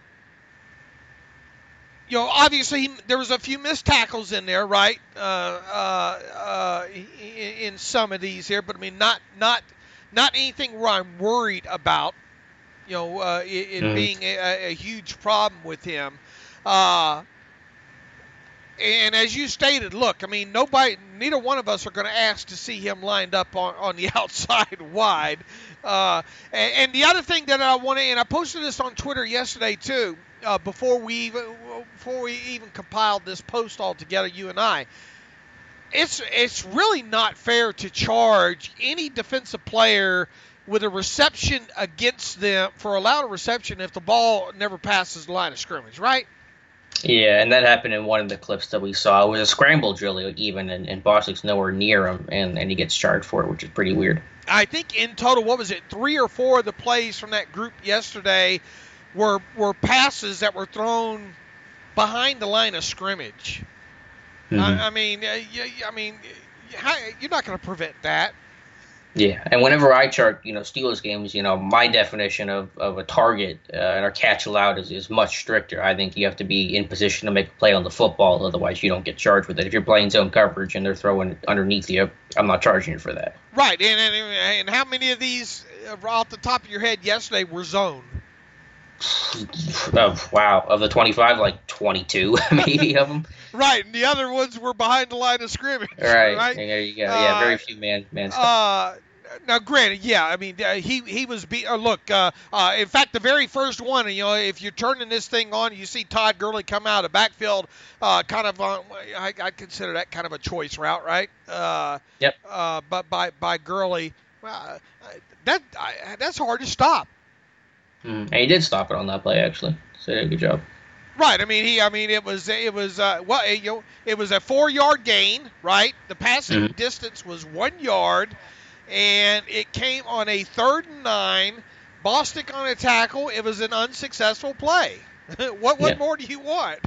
you know, obviously there was a few missed tackles in there, right, uh, uh, uh, in, in some of these here, but I mean not not not anything where I'm worried about, you know, uh, it, it mm-hmm. being a, a huge problem with him. Uh, And as you stated, look, I mean, nobody, neither one of us are going to ask to see him lined up on, on the outside wide. Uh, and, and the other thing that I want to, and I posted this on Twitter yesterday too, uh, before we even before we even compiled this post all together, you and I. It's it's really not fair to charge any defensive player with a reception against them for allowed a reception if the ball never passes the line of scrimmage, right? Yeah, and that happened in one of the clips that we saw. It was a scramble drill even, and, and Bostic's nowhere near him, and, and he gets charged for it, which is pretty weird. I think in total, what was it, three or four of the plays from that group yesterday were were passes that were thrown behind the line of scrimmage. Mm-hmm. I, I mean, uh, you, I mean, how, you're not going to prevent that. Yeah, and whenever I chart, you know, Steelers games, you know, my definition of, of a target uh, and a catch allowed is, is much stricter. I think you have to be in position to make a play on the football, otherwise you don't get charged with it. If you're playing zone coverage and they're throwing it underneath you, I'm not charging you for that. Right, and and, and how many of these, uh, off the top of your head yesterday, were zone? Oh, wow, of the twenty-five, like twenty-two maybe of them. Right, and the other ones were behind the line of scrimmage. Right, right? There you go. Yeah, uh, very few man man stuff. Uh, now, granted, yeah, I mean, uh, he he was be uh, look. Uh, uh, in fact, the very first one, you know, if you're turning this thing on, you see Todd Gurley come out of the backfield, uh, kind of. Uh, I, I consider that kind of a choice route, right? Uh, yep. Uh, but by by Gurley, uh, that I, that's hard to stop. Mm, and he did stop it on that play, actually. So he did a good job. Right. I mean, he. I mean, it was. It was. Uh, well, you know, it was a four-yard gain. Right. The passing mm-hmm. distance was one yard, and it came on a third and nine. Bostic on a tackle. It was an unsuccessful play. what What yeah. more do you want?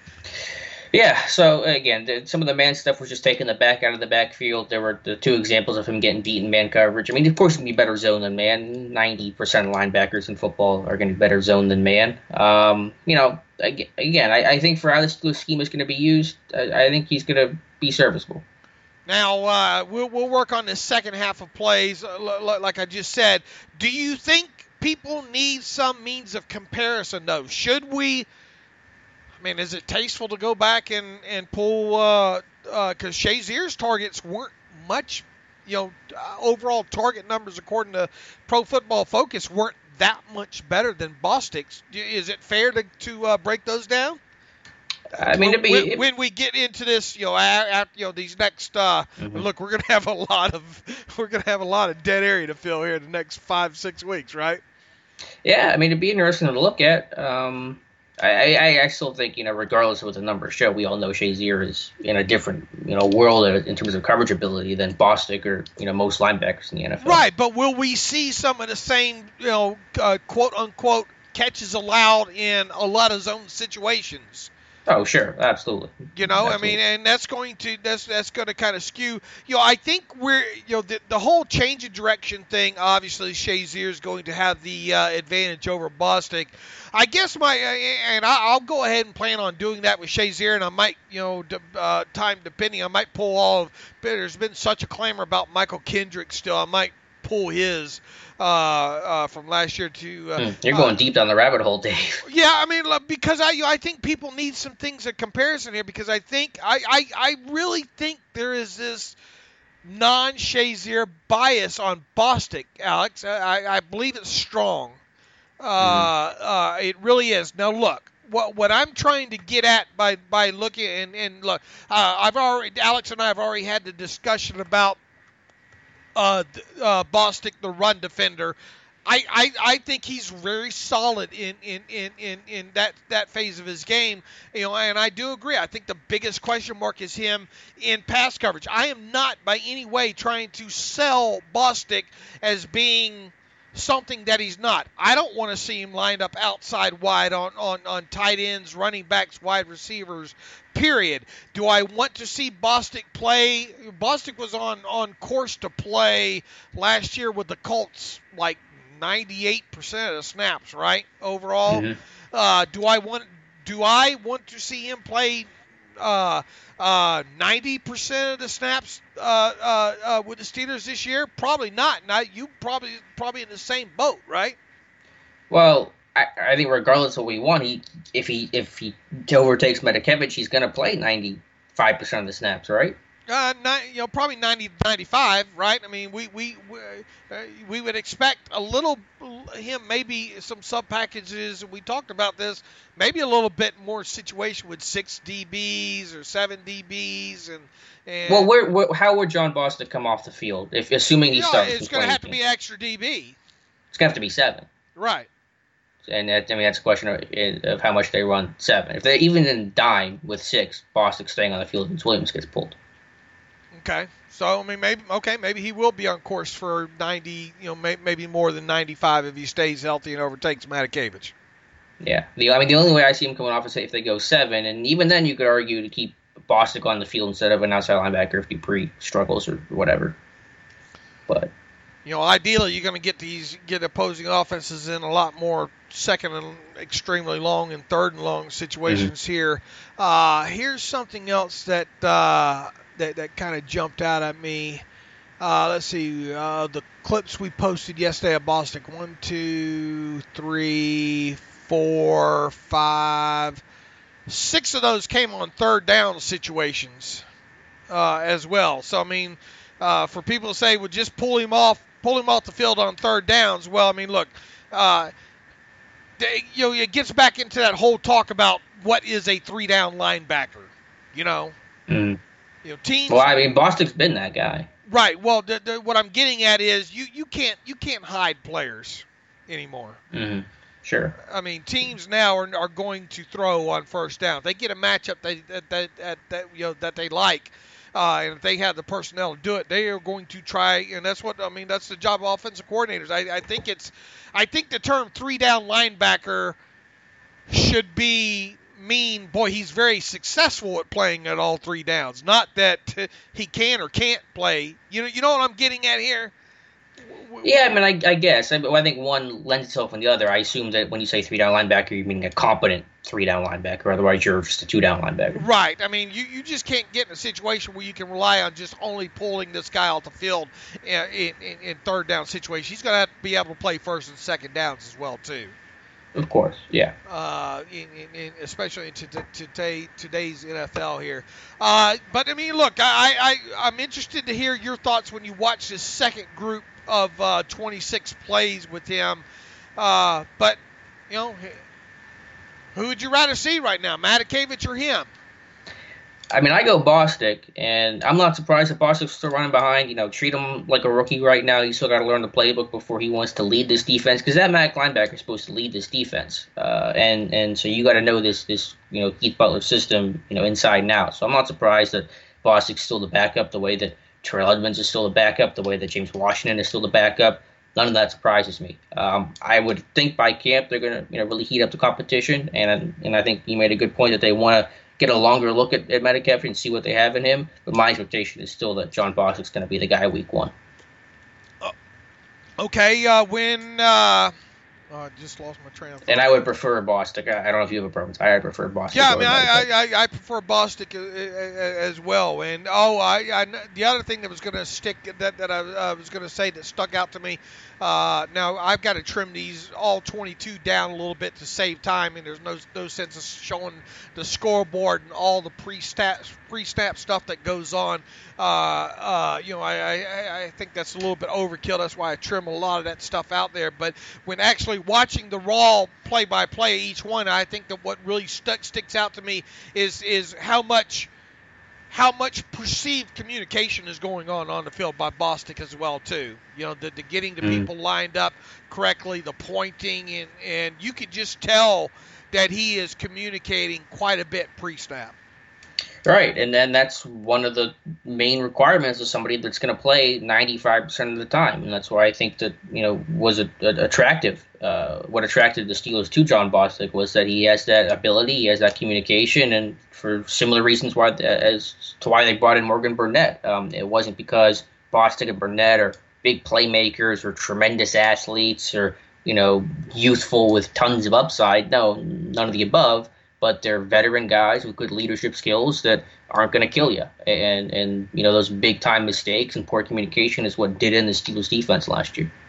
Yeah, so again, some of the man stuff was just taking the back out of the backfield. There were the two examples of him getting beat in man coverage. I mean, of course, he can be better zone than man. ninety percent of linebackers in football are going to be better zone than man. Um, you know, again, I, I think for how this scheme is going to be used, I, I think he's going to be serviceable. Now, uh, we'll, we'll work on this second half of plays. Uh, like I just said, do you think people need some means of comparison, though? Should we... I mean, is it tasteful to go back and, and pull, uh, uh, cause Shazier's targets weren't much, you know, uh, overall target numbers according to Pro Football Focus weren't that much better than Bostic's. Is it fair to, to, uh, break those down? I mean, when, be, when, it, when we get into this, you know, after, you know, these next, uh, mm-hmm. look, we're going to have a lot of, we're going to have a lot of dead area to fill here in the next five, six weeks, right? Yeah. I mean, it'd be interesting to look at, um, I, I, I still think, you know, regardless of what the numbers show, we all know Shazier is in a different, you know, world in terms of coverage ability than Bostic or, you know, most linebackers in the N F L. Right, but will we see some of the same, you know, uh, quote-unquote catches allowed in a lot of zone situations? Oh, sure, absolutely. You know, absolutely. I mean, and that's going to that's that's going to kind of skew. You know, I think we're you know the, the whole change of direction thing. Obviously, Shazier is going to have the uh, advantage over Bostic. I guess my uh, and I, I'll go ahead and plan on doing that with Shazier, and I might you know d- uh, time depending, I might pull all of. But there's been such a clamor about Michael Kendrick still. I might pull his uh, uh, from last year to. Uh, hmm. You're going uh, deep down the rabbit hole, Dave. Yeah, I mean, look, because I I think people need some things of comparison here, because I think I I, I really think there is this non-Shazier bias on Bostic, Alex. I, I believe it's strong. Uh, mm-hmm. uh, it really is. Now, look, what what I'm trying to get at by, by looking and, and look, uh, I've already Alex and I have already had the discussion about uh, uh, Bostic, the run defender. I, I, I think he's very solid in, in, in, in, in that, that phase of his game, you know, and I do agree. I think the biggest question mark is him in pass coverage. I am not by any way trying to sell Bostic as being something that he's not. I don't want to see him lined up outside wide on, on, on tight ends, running backs, wide receivers, period. Do I want to see Bostic play? Bostic was on, on course to play last year with the Colts, like, ninety-eight percent of the snaps, right? Overall, mm-hmm. uh, do I want do I want to see him play uh, uh, ninety percent of the snaps uh, uh, uh, with the Steelers this year? Probably not. Now you probably probably in the same boat, right? Well, I, I think regardless of what we want, he if he if he overtakes Matakevich, he's going to play ninety-five percent of the snaps, right? Uh, nine, you know, probably ninety, ninety-five, right? I mean, we we we, uh, we would expect a little him, maybe some sub packages. We talked about this, maybe a little bit more situation with six D Bs or seven D Bs, and, and well, where, where how would John Bostic come off the field if assuming he you know, starts? It's going to have to be extra D B. It's going to have to be seven, right? And that, I mean, that's a question of, of how much they run seven. If they even in dime with six, Bostic staying on the field, Vince Williams gets pulled. Okay, so I mean, maybe okay, maybe he will be on course for ninety, you know, may, maybe more than ninety-five if he stays healthy and overtakes Matakevich. Yeah, the I mean, the only way I see him coming off is if they go seven, and even then, you could argue to keep Bostic on the field instead of an outside linebacker if Dupree struggles or whatever. But you know, ideally, you're going to get these get opposing offenses in a lot more second and extremely long and third and long situations mm-hmm. here. Uh, here's something else that. Uh, that, that kind of jumped out at me. Uh, let's see, uh, the clips we posted yesterday of Bostic. One, two, three, four, five. Six of those came on third down situations uh, as well. So, I mean, uh, for people to say, well, just pull him off, pull him off the field on third downs. Well, I mean, look, uh, they, you know, it gets back into that whole talk about what is a three-down linebacker, you know. Mm. You know, teams. Well, I mean, Bostic's been that guy, right? Well, the, the, what I'm getting at is you, you can't you can't hide players anymore. Mm-hmm. Sure. I mean, teams now are, are going to throw on first down. If they get a matchup they, that that, that, that you know that they like, uh, and if they have the personnel to do it, they are going to try. And that's what I mean. That's the job of offensive coordinators. I, I think it's, I think the term three down linebacker should be. Mean, boy, he's very successful at playing at all three downs. Not that he can or can't play. You know, you know what I'm getting at here. Yeah, I mean, I, I guess. I, I think one lends itself on the other. I assume that when you say three down linebacker, you mean a competent three down linebacker. Otherwise, you're just a two down linebacker. Right. I mean, you, you just can't get in a situation where you can rely on just only pulling this guy off the field in, in, in third down situations. He's going to have to be able to play first and second downs as well too. Of course, yeah. Uh, in, in, in, especially in t- t- today, today's N F L here. Uh, but, I mean, look, I, I, I'm interested to hear your thoughts when you watch this second group of uh, twenty-six plays with him. Uh, but, you know, who would you rather see right now, Matakevich or him? I mean, I go Bostic, and I'm not surprised that Bostic's still running behind. You know, treat him like a rookie right now. He's still got to learn the playbook before he wants to lead this defense, because that Mac linebacker is supposed to lead this defense, uh, and and so you got to know this this you know Keith Butler system you know inside and out. So I'm not surprised that Bostic's still the backup, the way that Terrell Edmonds is still the backup, the way that James Washington is still the backup. None of that surprises me. Um, I would think by camp they're going to you know really heat up the competition, and and I think you made a good point that they want to get a longer look at, at Metcalf and see what they have in him. But my expectation is still that John Bostic's going to be the guy week one. Uh, okay, uh, when uh, Oh, I just lost my train of thought. And I would prefer Bostic. I don't know if you have a preference. I prefer Bostic. Yeah, I mean, I, I, I prefer Bostic as well. And oh, I, I the other thing that was going to stick that that I, I was going to say that stuck out to me. Uh, now I've got to trim these all twenty-two down a little bit to save time, and there's no no sense of showing the scoreboard and all the pre-snap pre-snap stuff that goes on. Uh, uh, you know, I, I I think that's a little bit overkill. That's why I trim a lot of that stuff out there. But when actually watching the raw play-by-play each one, I think that what really stuck sticks out to me is is how much how much perceived communication is going on on the field by Bostic as well too. You know, the, the getting the mm. people lined up correctly, the pointing, and and you could just tell that he is communicating quite a bit pre-snap. Right, and then that's one of the main requirements of somebody that's going to play ninety-five percent of the time, and that's why I think that, you know, was a, a, attractive. Uh, what attracted the Steelers to Jon Bostic was that he has that ability, he has that communication, and for similar reasons why as to why they brought in Morgan Burnett. Um, it wasn't because Bostic and Burnett are big playmakers or tremendous athletes or, you know, youthful with tons of upside. No, none of the above. But they're veteran guys with good leadership skills that aren't going to kill you. And, and you know, those big-time mistakes and poor communication is what did in the Steelers' defense last year.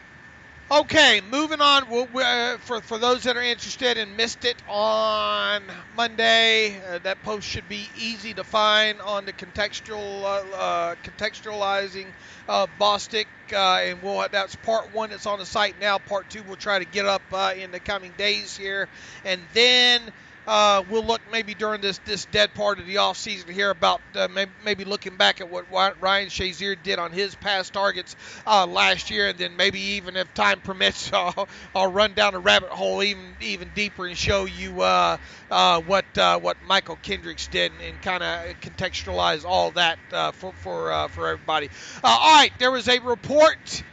Okay, moving on. We'll, uh, for, for those that are interested and missed it on Monday, uh, that post should be easy to find on the contextual uh, uh, contextualizing uh, Bostic. Uh, and we'll that's part one that's on the site now. Part two we'll try to get up uh, in the coming days here. And then Uh, we'll look maybe during this, this dead part of the offseason to hear about uh, maybe, maybe looking back at what Ryan Shazier did on his past targets uh, last year, and then maybe even if time permits, I'll, I'll run down a rabbit hole even even deeper and show you uh, uh, what uh, what Michael Kendricks did and, and kind of contextualize all that uh, for for uh, for everybody. Uh, all right, there was a report.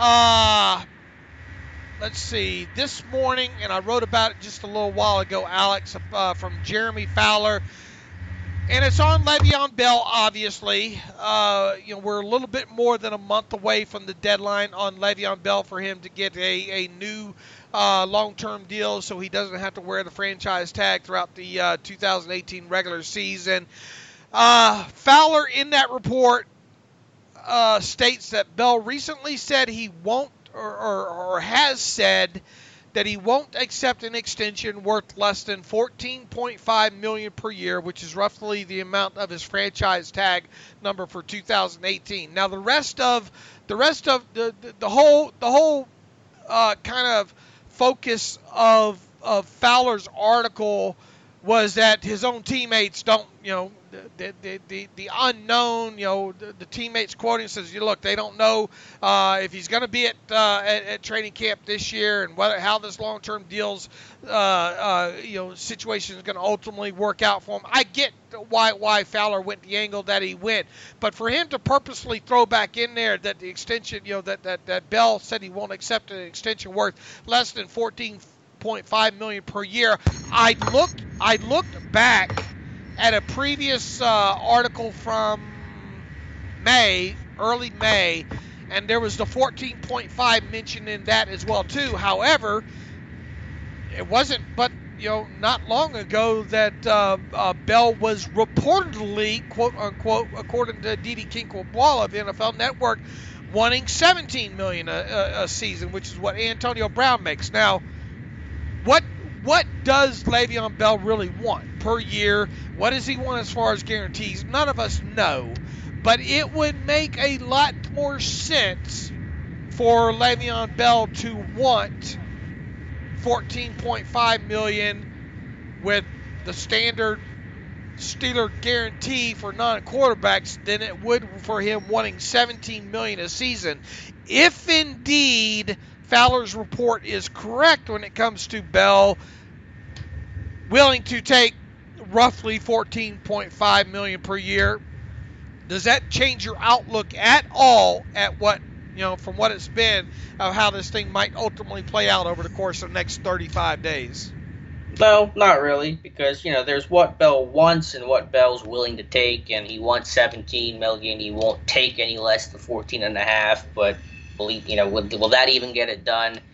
Uh, Let's see, this morning, and I wrote about it just a little while ago, Alex, uh, from Jeremy Fowler, and it's on Le'Veon Bell, obviously. Uh, you know, we're a little bit more than a month away from the deadline on Le'Veon Bell for him to get a, a new uh, long-term deal so he doesn't have to wear the franchise tag throughout the uh, two thousand eighteen regular season. Uh, Fowler, in that report, uh, states that Bell recently said he won't Or, or, or has said that he won't accept an extension worth less than fourteen point five million dollars per year, which is roughly the amount of his franchise tag number for two thousand eighteen. Now, the rest of the rest of the the, the whole the whole uh, kind of focus of of Fowler's article was that his own teammates don't, you know, the the the, the unknown, you know, the, the teammates quoting says, you look, they don't know uh, if he's going to be at, uh, at at training camp this year and whether how this long-term deals, uh, uh, you know, situation is going to ultimately work out for him. I get why why Fowler went the angle that he went, but for him to purposely throw back in there that the extension, you know, that that that Bell said he won't accept an extension worth less than fourteen point five million dollars per year. I looked I looked back at a previous uh, article from May, early May, and there was the fourteen point five mentioned in that as well too. However, it wasn't but you know not long ago that uh, uh, Bell was reportedly, quote unquote, according to Didi Kinkle-Bwala of N F L Network, wanting seventeen million dollars a, a, a season, which is what Antonio Brown makes. Now, What what does Le'Veon Bell really want per year? What does he want as far as guarantees? None of us know. But it would make a lot more sense for Le'Veon Bell to want fourteen point five million dollars with the standard Steeler guarantee for non-quarterbacks than it would for him wanting seventeen million dollars a season. If indeed Fowler's report is correct when it comes to Bell willing to take roughly fourteen point five million dollars per year, does that change your outlook at all at what, you know, from what it's been of how this thing might ultimately play out over the course of the next thirty-five days? No, not really, because, you know, there's what Bell wants and what Bell's willing to take, and he wants seventeen million dollars. He won't take any less than fourteen and a half, but believe, you know, will, will that even get it done?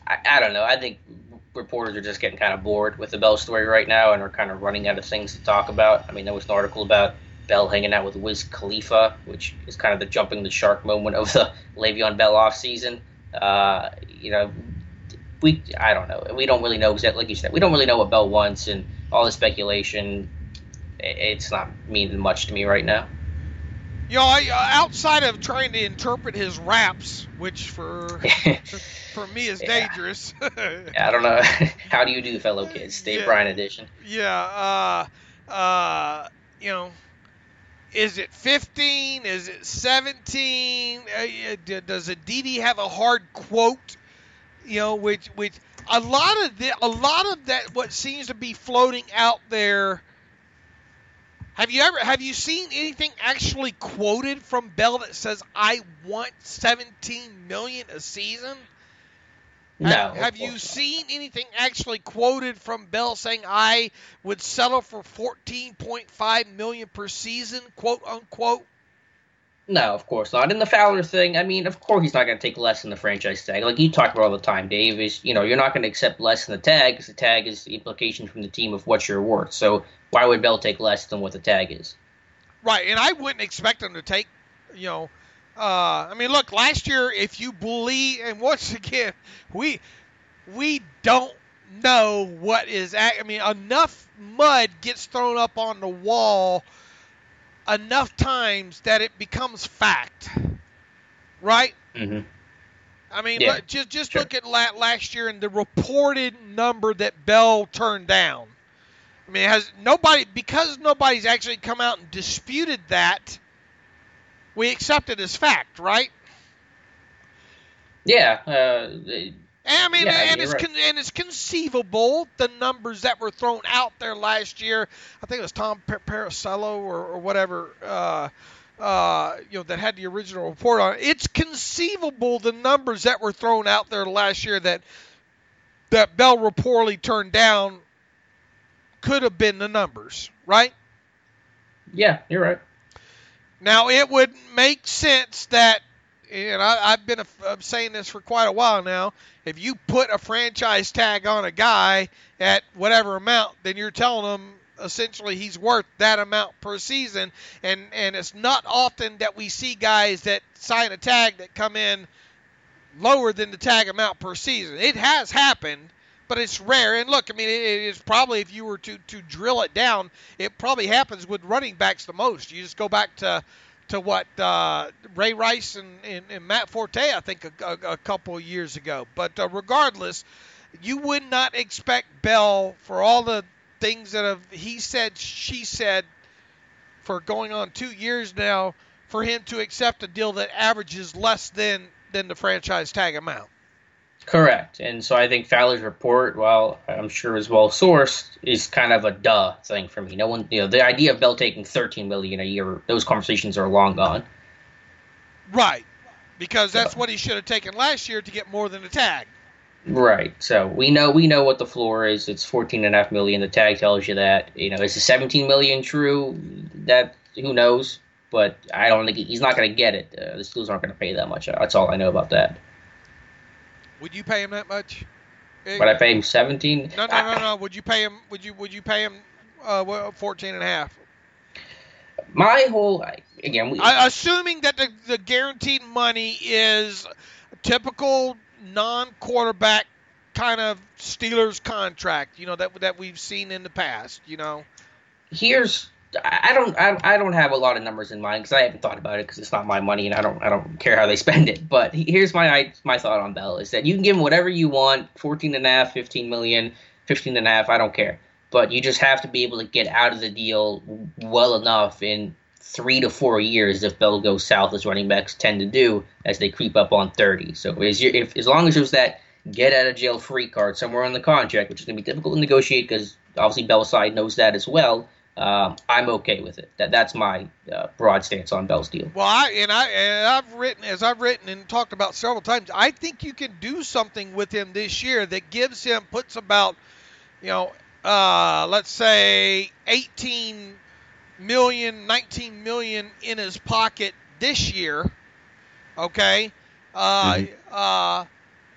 I, I don't know. I think reporters are just getting kind of bored with the Bell story right now and are kind of running out of things to talk about. I mean, there was an article about Bell hanging out with Wiz Khalifa, which is kind of the jumping the shark moment of the Le'Veon Bell offseason. Uh, you know, we I don't know. We don't really know exactly, like you said, we don't really know what Bell wants, and all the speculation, it's not meaning much to me right now. You know, I, uh, outside of trying to interpret his raps, which for for me is yeah. dangerous. yeah, I don't know. How do you do, fellow kids? Dave yeah. Bryan edition. Yeah. Uh, uh, you know, is it fifteen? Is it seventeen? Uh, does Aditi have a hard quote? You know, which which a lot of the a lot of that what seems to be floating out there. Have you ever have you seen anything actually quoted from Bell that says I want seventeen million dollars a season? No. Have, have you seen anything actually quoted from Bell saying I would settle for fourteen point five million dollars per season, quote unquote? No, of course not. And the Fowler thing, I mean, of course he's not going to take less than the franchise tag. Like you talk about all the time, Dave, is, you know, you're not going to accept less than the tag because the tag is the implication from the team of what you're worth. So why would Bell take less than what the tag is? Right, and I wouldn't expect him to take, you know, uh, I mean, look, last year, if you believe, and once again, we we don't know what is, I mean, enough mud gets thrown up on the wall enough times that it becomes fact, right? Mm-hmm. I mean, yeah, look, just just sure. look at la- last year and the reported number that Bell turned down. I mean, has nobody because nobody's actually come out and disputed that. We accept it as fact, right? Yeah. Uh, I mean, yeah, and it's right. con- and it's conceivable the numbers that were thrown out there last year. I think it was Tom Par- Paracello or, or whatever, uh, uh, you know, that had the original report on it. It's conceivable the numbers that were thrown out there last year that that Bell reportedly turned down could have been the numbers, right? Yeah, you're right. Now it would make sense that. And I, I've been a, I'm saying this for quite a while now. If you put a franchise tag on a guy at whatever amount, then you're telling him essentially he's worth that amount per season. And, and it's not often that we see guys that sign a tag that come in lower than the tag amount per season. It has happened, but it's rare. And look, I mean, it, it's probably, if you were to, to drill it down, it probably happens with running backs the most. You just go back to to what uh, Ray Rice and, and, and Matt Forte, I think, a, a, a couple of years ago. But uh, regardless, you would not expect Bell, for all the things that have he said, she said, for going on two years now, for him to accept a deal that averages less than, than the franchise tag amount. Correct. And so I think Fowler's report, while I'm sure is well sourced, is kind of a duh thing for me. No one, you know, the idea of Bell taking thirteen million dollars a year, those conversations are long gone. Right. Because that's so. what he should have taken last year to get more than a tag. Right. So we know we know what the floor is. It's fourteen and a half million. The tag tells you that. You know, is the seventeen million true? That who knows? But I don't think he, he's not going to get it. Uh, the Steelers aren't going to pay that much. That's all I know about that. Would you pay him that much? Would I pay him seventeen? No, no, no, no. Would you pay him? Would you? Would you pay him? Uh, fourteen and a half. My whole again. We, I, assuming that the, the guaranteed money is typical non-quarterback kind of Steelers contract, you know, that that we've seen in the past. You know. Here's. I don't. I, I don't have a lot of numbers in mind because I haven't thought about it because it's not my money and I don't. I don't care how they spend it. But here's my my thought on Bell is that you can give him whatever you want, fourteen and a half, fifteen million, fifteen and a half. I don't care. But you just have to be able to get out of the deal well enough in three to four years if Bell goes south, as running backs tend to do as they creep up on thirty. So as you, if as long as there's that get out of jail free card somewhere on the contract, which is going to be difficult to negotiate because obviously Bell's side knows that as well. Um, I'm okay with it. That that's my uh, broad stance on Bell's deal. Well, I and I and I've written as I've written and talked about several times. I think you can do something with him this year that gives him puts about, you know, uh, let's say eighteen million, nineteen million in his pocket this year. Okay, uh, Mm-hmm. uh,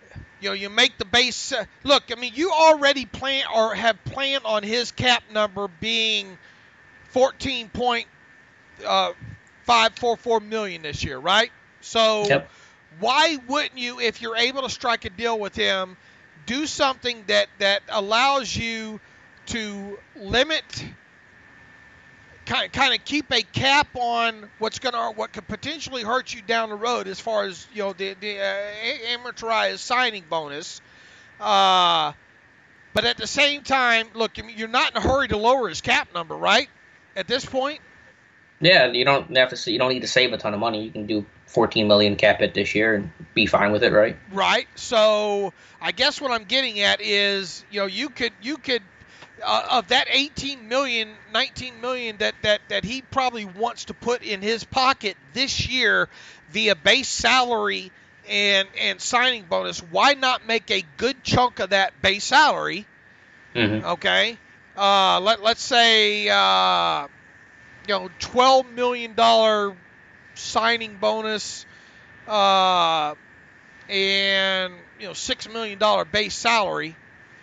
You know, you make the base. Uh, look, I mean, you already plan or have planned on his cap number being fourteen point five four four million this year, right? So Yep. why wouldn't you, if you're able to strike a deal with him, do something that, that allows you to limit, kind kind of keep a cap on what's gonna what could potentially hurt you down the road as far as you know the the uh, amortized signing bonus, uh, but at the same time, look, you're not in a hurry to lower his cap number, right? At this point. Yeah, you don't have to. You don't need to save a ton of money. You can do fourteen million cap it this year and be fine with it, right? Right. So I guess what I'm getting at is, you know, you could you could uh, of that eighteen million, nineteen million that, that that he probably wants to put in his pocket this year via base salary and and signing bonus. Why not make a good chunk of that base salary? Mm-hmm. Okay. Uh, let let's say. Uh, You know, twelve million dollars signing bonus, uh, and you know, six million dollars base salary.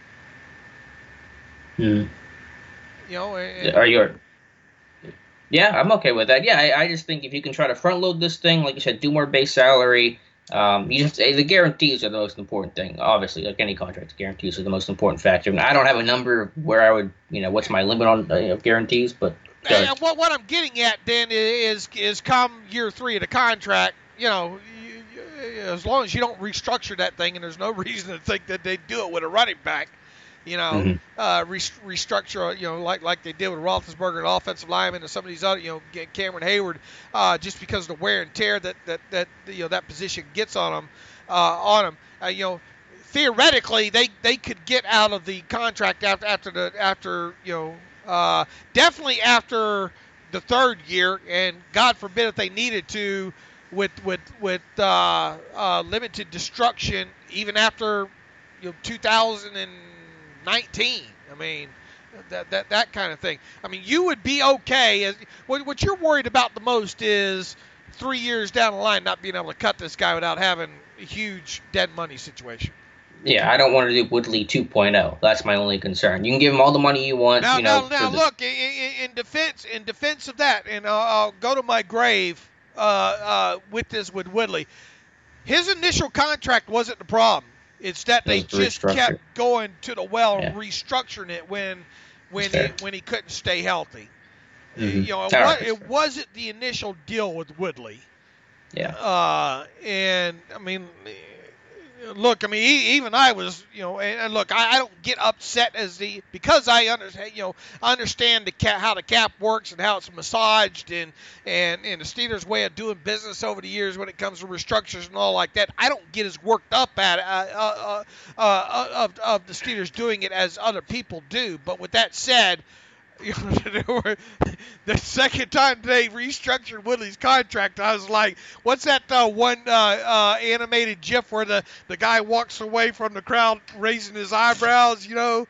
Hmm. You know, and, Are you? Yeah, I'm okay with that. Yeah, I, I just think if you can try to front load this thing, like you said, do more base salary. Um, you just the guarantees are the most important thing. Obviously, like any contract, guarantees are the most important factor. And I don't have a number where I would, you know, what's my limit on uh, guarantees, but. And what what I'm getting at then is is come year three of the contract, you know, you, you, as long as you don't restructure that thing, and there's no reason to think that they do it with a running back, you know, mm-hmm. uh, re- restructure, you know, like like they did with Roethlisberger and offensive linemen and some of these other, you know, Cameron Hayward, uh, just because of the wear and tear that that that you know that position gets on them, uh, on them, uh, you know. Theoretically, they, they could get out of the contract after after the after you know. Uh, definitely after the third year, and God forbid if they needed to, with with with uh, uh, limited destruction, even after you know two thousand nineteen. I mean, that that that kind of thing. I mean, you would be okay. As what, what you're worried about the most is three years down the line not being able to cut this guy without having a huge dead money situation. Yeah, I don't want to do Woodley two point oh. That's my only concern. You can give him all the money you want. Now, you know, now, now the... look, in, in defense, in defense of that, and I'll, I'll go to my grave uh, uh, with this with Woodley. His initial contract wasn't the problem. It's that they just kept going to the well and yeah. restructuring it when when he, when he couldn't stay healthy. Mm-hmm. You know, it, was, it wasn't the initial deal with Woodley. Yeah. Uh, and I mean. Look, I mean, even I was, you know, and look, I, I don't get upset as the because I understand, you know, I understand the cap, how the cap works and how it's massaged and and and the Steelers' way of doing business over the years when it comes to restructures and all like that. I don't get as worked up at it, uh, uh, uh, uh, of of the Steelers doing it as other people do. But with that said. You know, the second time they restructured Woodley's contract, I was like, what's that uh, one uh, uh, animated GIF where the, the guy walks away from the crowd raising his eyebrows, you know?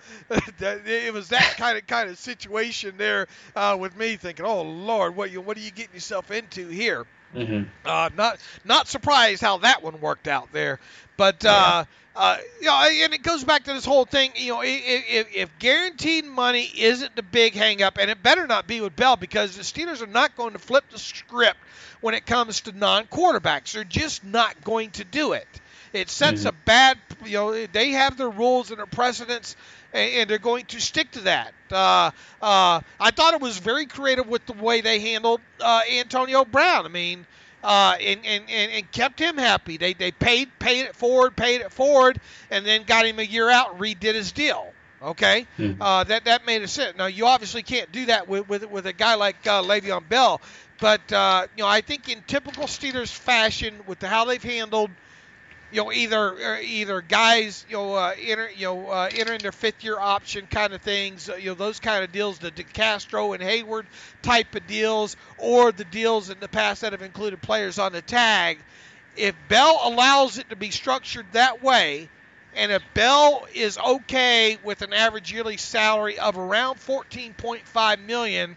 It was that kind of kind of situation there uh, with me thinking, oh, Lord, what you what are you getting yourself into here? Mm-hmm. Uh, not not surprised how that one worked out there. But, uh, yeah. Uh, you know, and it goes back to this whole thing. You know, if, if guaranteed money isn't the big hang-up, and it better not be with Bell, because the Steelers are not going to flip the script when it comes to non-quarterbacks. They're just not going to do it. It sets mm-hmm. a bad, you know, they have their rules and their precedents, and, and they're going to stick to that. Uh, uh, I thought it was very creative with the way they handled uh, Antonio Brown. I mean, Uh, and, and, and, and kept him happy. They they paid paid it forward, paid it forward, and then got him a year out and redid his deal. Okay, mm-hmm. uh, that that made a sense. Now you obviously can't do that with with, with a guy like uh, Le'Veon Bell, but uh, you know I think in typical Steelers fashion, with the, how they've handled, you know either either guys you know uh, enter you know uh, entering their fifth year option kind of things, uh, you know those kind of deals, the DeCastro and Hayward type of deals, or the deals in the past that have included players on the tag. If Bell allows it to be structured that way, and if Bell is okay with an average yearly salary of around fourteen point five million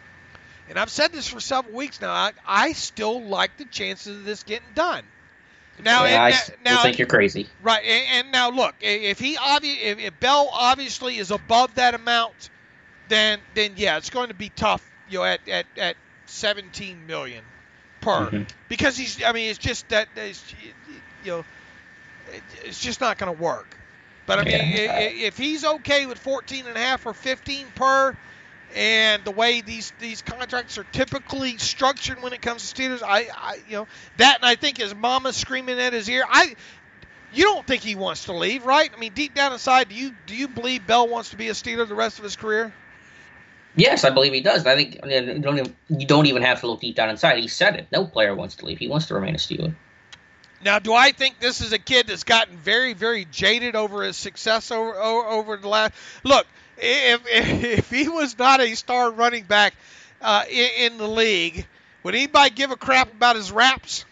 dollars, and I've said this for several weeks now, I, I still like the chances of this getting done. Now, yeah, and, I still now, think you're crazy. Right, and, and now look, if he obvi- if, if Bell obviously is above that amount, then then yeah, it's going to be tough, you know, at at, at seventeen million per, Mm-hmm. because he's. I mean, it's just that it's, you know, it's just not going to work. But I mean, Yeah. if he's okay with fourteen and a half or fifteen per, and the way these, these contracts are typically structured when it comes to Steelers, I, I you know that, and I think his mama screaming at his ear. I, you don't think he wants to leave, right? I mean, deep down inside, do you do you believe Bell wants to be a Steeler the rest of his career? Yes, I believe he does. And I think I mean, you, don't even, you don't even have to look deep down inside. He said it. No player wants to leave. He wants to remain a Steeler. Now, do I think this is a kid that's gotten very, very jaded over his success over over, over the last? Look, if, if if he was not a star running back uh, in, in the league, would anybody give a crap about his raps?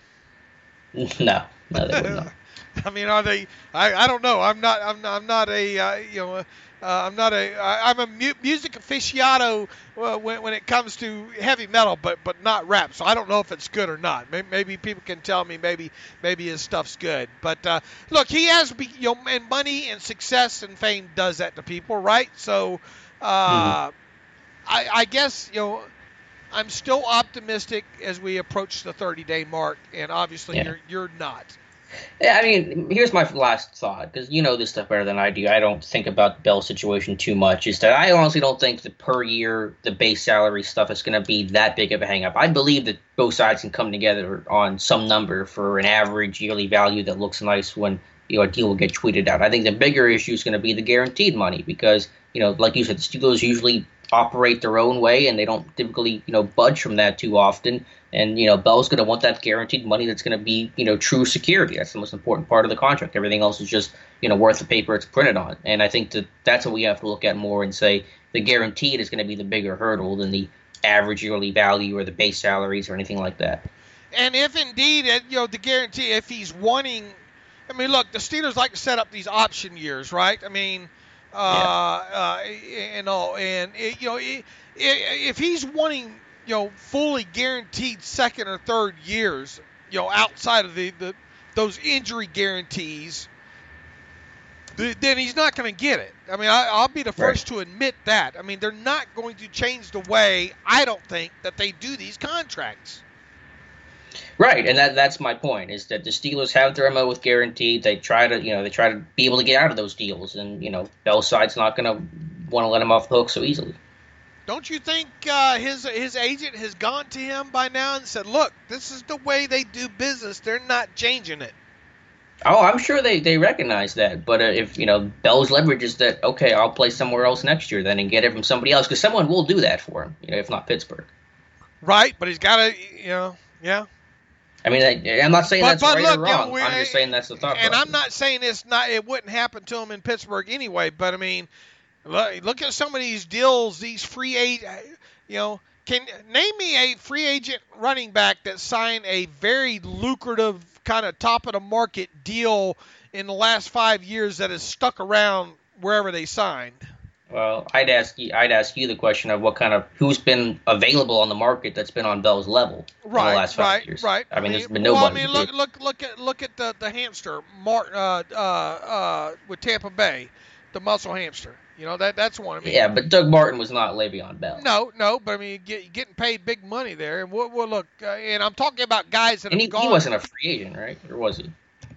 No, no, they would not. I mean, are they? I, I don't know. I'm not. I'm not, I'm not a. Uh, you know. Uh, I'm not a. I, I'm a mu- music aficionado uh, when when it comes to heavy metal, but but not rap. So I don't know if it's good or not. Maybe, maybe people can tell me. Maybe maybe his stuff's good. But uh, look, he has be, you know, and money and success and fame does that to people, right? So uh, mm-hmm. I, I guess you know. I'm still optimistic as we approach the thirty-day mark, and obviously yeah. you're you're not. Yeah, I mean, here's my last thought, because you know this stuff better than I do. I don't think about Bell's situation too much. Is that I honestly don't think the per year, the base salary stuff is going to be that big of a hang-up. I believe that both sides can come together on some number for an average yearly value that looks nice when you know a deal will get tweeted out. I think the bigger issue is going to be the guaranteed money because, you know, like you said, the Steelers usually operate their own way, and they don't typically, you know, budge from that too often. And, you know, Bell's going to want that guaranteed money that's going to be, you know, true security. That's the most important part of the contract. Everything else is just, you know, worth the paper it's printed on. And I think that that's what we have to look at more and say the guaranteed is going to be the bigger hurdle than the average yearly value or the base salaries or anything like that. And if indeed, you know, the guarantee, if he's wanting, I mean, look, the Steelers like to set up these option years, right? I mean, uh, yeah. uh, and all, and it, you know, it, it, if he's wanting, you know, fully guaranteed second or third years, you know, outside of the, the those injury guarantees, then he's not going to get it. I mean, I, I'll be the first right. to admit that. I mean, they're not going to change the way, I don't think, that they do these contracts. Right, and that that's my point, is that the Steelers have their M O with guaranteed. They try to, you know, they try to be able to get out of those deals, and, you know, Bell's side's not going to want to let him off the hook so easily. Don't you think uh, his his agent has gone to him by now and said, look, this is the way they do business. They're not changing it. Oh, I'm sure they, they recognize that. But uh, if, you know, Bell's leverage is that, okay, I'll play somewhere else next year then and get it from somebody else, because someone will do that for him, you know, if not Pittsburgh. Right, but he's got to, you know, yeah. I mean, I, I'm not saying but, that's but right look, or wrong. You know, I'm just saying that's the thought And process. I'm not saying it's not, it wouldn't happen to him in Pittsburgh anyway, but, I mean, look, look at some of these deals, these free agent, you know, can name me a free agent running back that signed a very lucrative kind of top of the market deal in the last five years that has stuck around wherever they signed. Well, I'd ask you. I'd ask you the question of what kind of who's been available on the market that's been on Bell's level right, in the last five right, years. Right, I mean, I there's mean, been well, nobody. I mean, look, look, look at look at the, the hamster, Martin, uh, uh, uh, with Tampa Bay, the muscle hamster. You know that that's one. I mean, yeah, but Doug Martin was not Le'Veon Bell. No, no, but I mean, get, getting paid big money there, and we'll, we'll look. Uh, and I'm talking about guys that and have he, gone. he wasn't a free agent, right? Or was he?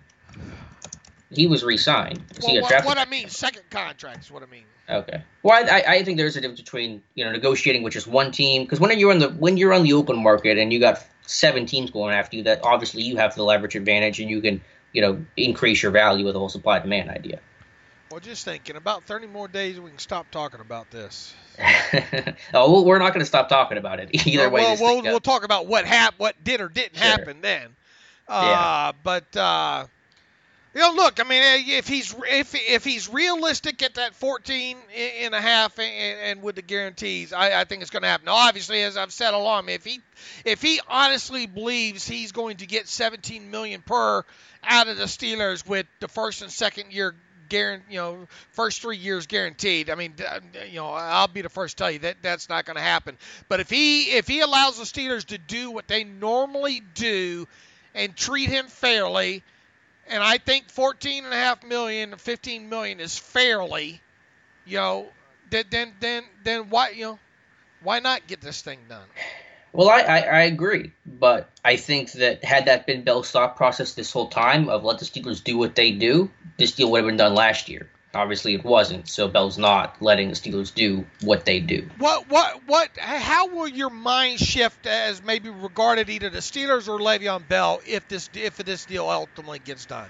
He was re-signed. Was well, what, what I mean, second contract is what I mean. Okay. Well, I, I think there's a difference between, you know, negotiating with just one team, because when you're in the when you're on the open market and you got seven teams going after you, that obviously you have the leverage advantage and you can, you know, increase your value with the whole supply demand idea. Well, just thinking about thirty more days, we can stop talking about this. oh, well, we're not going to stop talking about it either well, way. Well, we'll, we'll talk about what hap- what did or didn't sure. happen then. Uh, yeah. But. Uh, You know, look, I mean, if he's if if he's realistic at that fourteen and a half and, and with the guarantees, I, I think it's going to happen. Now, obviously, as I've said along, if he if he honestly believes he's going to get seventeen million per out of the Steelers with the first and second year guarantee, you know, first three years guaranteed, I mean, you know, I'll be the first to tell you that that's not going to happen. But if he if he allows the Steelers to do what they normally do and treat him fairly, and I think fourteen and a half million, fifteen million is fairly, you know, then then then, then why you know, why not get this thing done? Well, I, I, I agree, but I think that had that been Bell's thought process this whole time of let the Steelers do what they do, this deal would have been done last year. Obviously, it wasn't, so Bell's not letting the Steelers do what they do. What what what? How will your mind shift as maybe regarded either the Steelers or Le'Veon Bell if this if this deal ultimately gets done?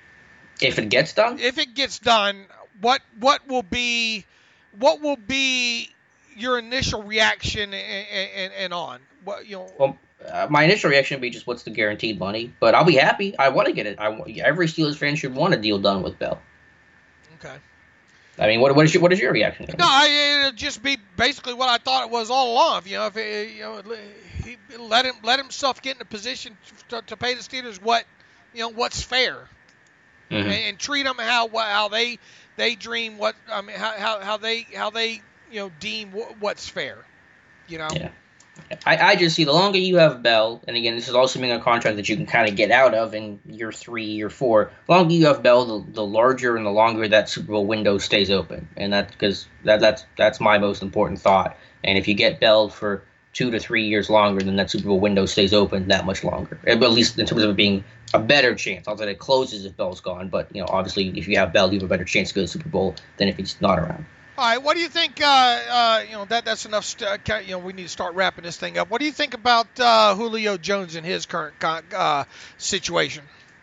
If it gets done, if it gets done, what what will be what will be your initial reaction and, and, and on what you know? Well, uh, my initial reaction would be just what's the guaranteed money, but I'll be happy. I want to get it. I every Steelers fan should want a deal done with Bell. Okay. I mean, what what is your what is your reaction? No, I, it'll just be basically what I thought it was all along. You know, if it, you know, he let him let himself get in a position to, to pay the Steelers what you know what's fair, mm-hmm. and, and treat them how how they they dream what I mean how how, how they how they you know deem what's fair. You know. Yeah. I, I just see the longer you have Bell, and again, this is also being a contract that you can kind of get out of in year three, year four. The longer you have Bell, the, the larger and the longer that Super Bowl window stays open, and that's because that, that's that's my most important thought. And if you get Bell for two to three years longer, then that Super Bowl window stays open that much longer. At least in terms of it being a better chance. Not that it closes if Bell's gone, but you know, obviously, if you have Bell, you have a better chance to go to the Super Bowl than if he's not around. All right, what do you think? Uh, uh, you know that that's enough. St- you know, we need to start wrapping this thing up. What do you think about uh, Julio Jones and his current con- uh, situation?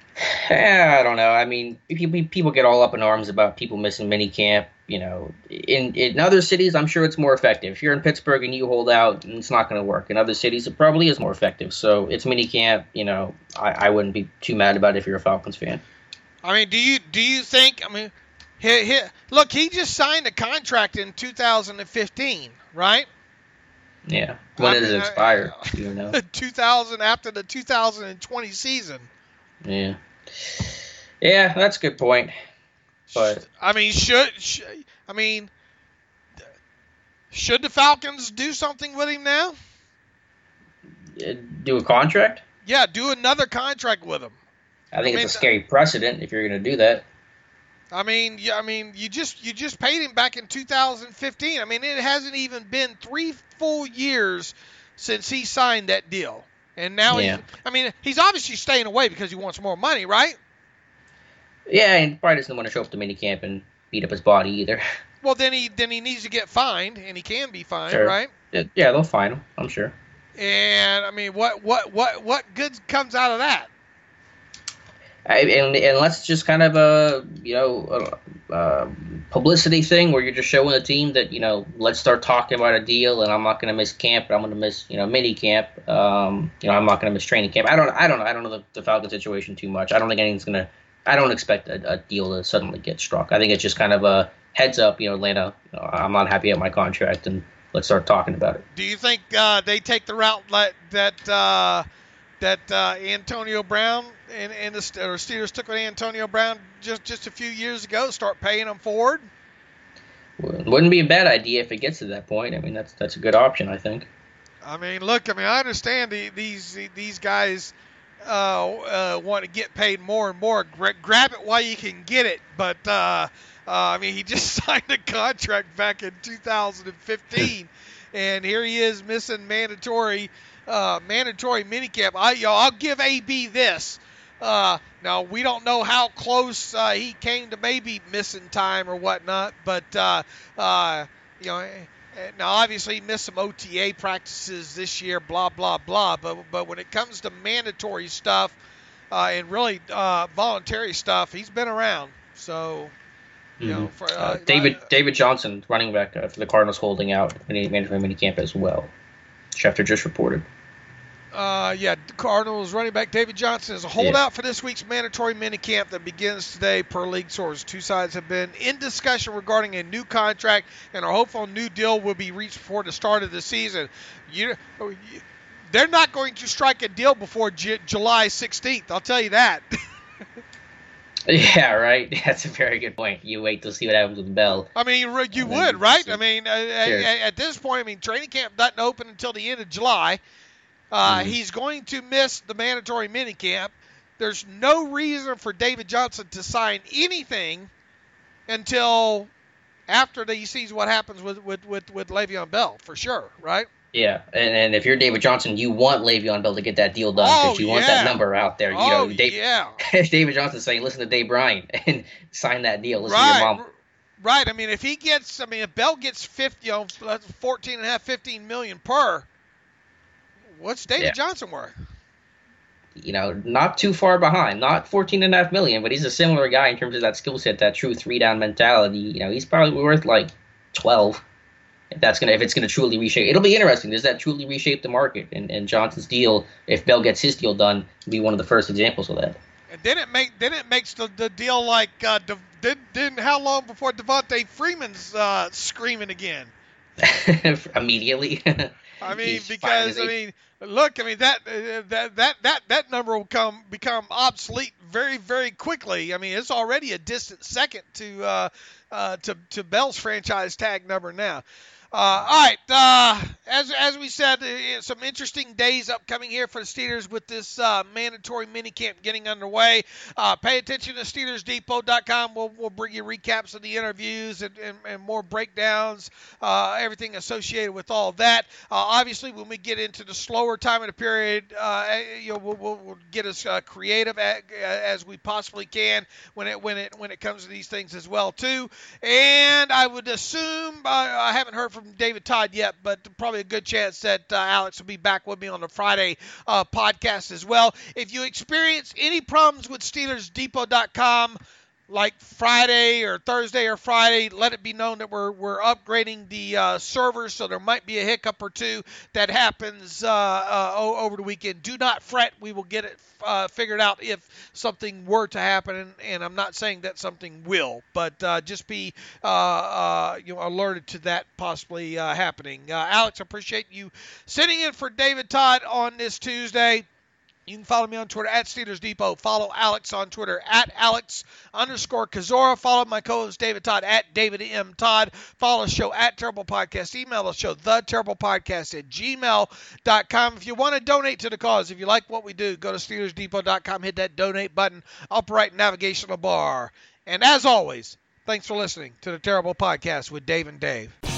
Yeah, I don't know. I mean, people people get all up in arms about people missing minicamp. You know, in in other cities, I'm sure it's more effective. If you're in Pittsburgh and you hold out, it's not going to work. In other cities, it probably is more effective. So it's minicamp. You know, I, I wouldn't be too mad about it if you're a Falcons fan. I mean, do you do you think? I mean. He, he, look, he just signed a contract in two thousand fifteen, right? Yeah. When does it expire? Uh, you know? two thousand after the two thousand twenty season. Yeah. Yeah, that's a good point. But I mean, should, should I mean should the Falcons do something with him now? Do a contract? Yeah, do another contract with him. I think I it's mean, a scary precedent if you're going to do that. I mean, yeah, I mean, you just you just paid him back in two thousand fifteen. I mean, it hasn't even been three full years since he signed that deal, and now yeah. he's, I mean, he's obviously staying away because he wants more money, right? Yeah, and probably doesn't want to show up to minicamp and beat up his body either. Well, then he then he needs to get fined, and he can be fined, sure. right? Yeah, they'll fine him, I'm sure. And I mean, what what what what good comes out of that? I, and, and let's just kind of a you know a, a publicity thing where you're just showing the team that you know let's start talking about a deal, and I'm not going to miss camp, but I'm going to miss you know mini camp. Um, you know I'm not going to miss training camp. I don't I don't know I don't know the, the Falcon situation too much. I don't think anything's going to. I don't expect a, a deal to suddenly get struck. I think it's just kind of a heads up. You know Atlanta, you know, I'm not happy at my contract, and let's start talking about it. Do you think uh, they take the route that that uh, that uh, Antonio Brown and, and the or Steelers took with Antonio Brown just, just a few years ago, start paying him forward? Well, it wouldn't be a bad idea if it gets to that point. I mean, that's that's a good option, I think. I mean, look, I mean, I understand the, these these guys uh, uh, want to get paid more and more. Gra- grab it while you can get it, but uh, uh, I mean, he just signed a contract back in two thousand fifteen, and here he is missing mandatory. Uh, mandatory minicamp. I, you know, I'll give A B this. Uh, now, we don't know how close uh, he came to maybe missing time or whatnot, but, uh, uh, you know, now obviously he missed some O T A practices this year, blah, blah, blah. But, but when it comes to mandatory stuff uh, and really uh, voluntary stuff, he's been around. So, you mm-hmm. know, for, uh, uh, David uh, David Johnson, running back uh, for the Cardinals, holding out mandatory minicamp as well. Schefter just reported. Uh, yeah, Cardinals running back David Johnson is a holdout yeah. for this week's mandatory minicamp that begins today per league source. Two sides have been in discussion regarding a new contract and are hopeful a new deal will be reached before the start of the season. You, they're not going to strike a deal before J- July sixteenth, I'll tell you that. Yeah, right. That's a very good point. You wait to see what happens with Bell. I mean, you, you would, right? I mean, uh, sure. at, at this point, I mean, training camp doesn't open until the end of July. Uh, mm-hmm. He's going to miss the mandatory minicamp there's no reason for David Johnson to sign anything until after he sees what happens with, with, with, with Le'Veon Bell, for sure, right? Yeah, and, and if you're David Johnson, you want Le'Veon Bell to get that deal done because oh, you want yeah. that number out there. Oh, you know, Dave, yeah. David Johnson saying, listen to Dave Bryan and sign that deal. Listen right. to your mom. Right. I mean, if he gets, I mean, if Bell gets fifty, you know, fourteen and a half, fifteen million per, what's David yeah. Johnson worth? You know, not too far behind, not fourteen and a half million, but he's a similar guy in terms of that skill set, that true three down mentality. You know, he's probably worth like twelve. If that's gonna, if it's gonna truly reshape, it'll be interesting. Does that truly reshape the market? And, and Johnson's deal, if Bell gets his deal done, will be one of the first examples of that. And then it make then it makes the, the deal like uh, De, did didn't how long before Devontae Freeman's uh, screaming again? Immediately. I mean, because I mean, look, I mean that uh, that that that that number will come become obsolete very very quickly. I mean, it's already a distant second to uh, uh, to to Bell's franchise tag number now. Uh, all right, uh, as as we said, uh, some interesting days upcoming here for the Steelers with this uh, mandatory minicamp getting underway. Uh, pay attention to Steelers Depot dot com. We'll we'll bring you recaps of the interviews and, and, and more breakdowns, uh, everything associated with all that. Uh, obviously, when we get into the slower time of the period, uh, you know, we'll, we'll, we'll get as uh, creative as, as we possibly can when it when it when it comes to these things as well too. And I would assume uh, I haven't heard from David Todd yet, but probably a good chance that uh, Alex will be back with me on the Friday uh, podcast as well. If you experience any problems with Steelers Depot dot com, like Friday or Thursday or Friday, let it be known that we're we're upgrading the uh, servers, so there might be a hiccup or two that happens uh, uh, over the weekend. Do not fret; we will get it uh, figured out if something were to happen, and, and I'm not saying that something will, but uh, just be uh, uh, you know alerted to that possibly uh, happening. Uh, Alex, I appreciate you sitting in for David Todd on this Tuesday. You can follow me on Twitter at Steelers Depot. Follow Alex on Twitter at Alex underscore Kozora. Follow my co-host David Todd at David M. Todd. Follow the show at Terrible Podcast. Email the show, the Terrible Podcast at gmail dot com. If you want to donate to the cause, if you like what we do, go to Steelers Depot dot com, hit that donate button, upper right navigational bar. And as always, thanks for listening to the Terrible Podcast with Dave and Dave.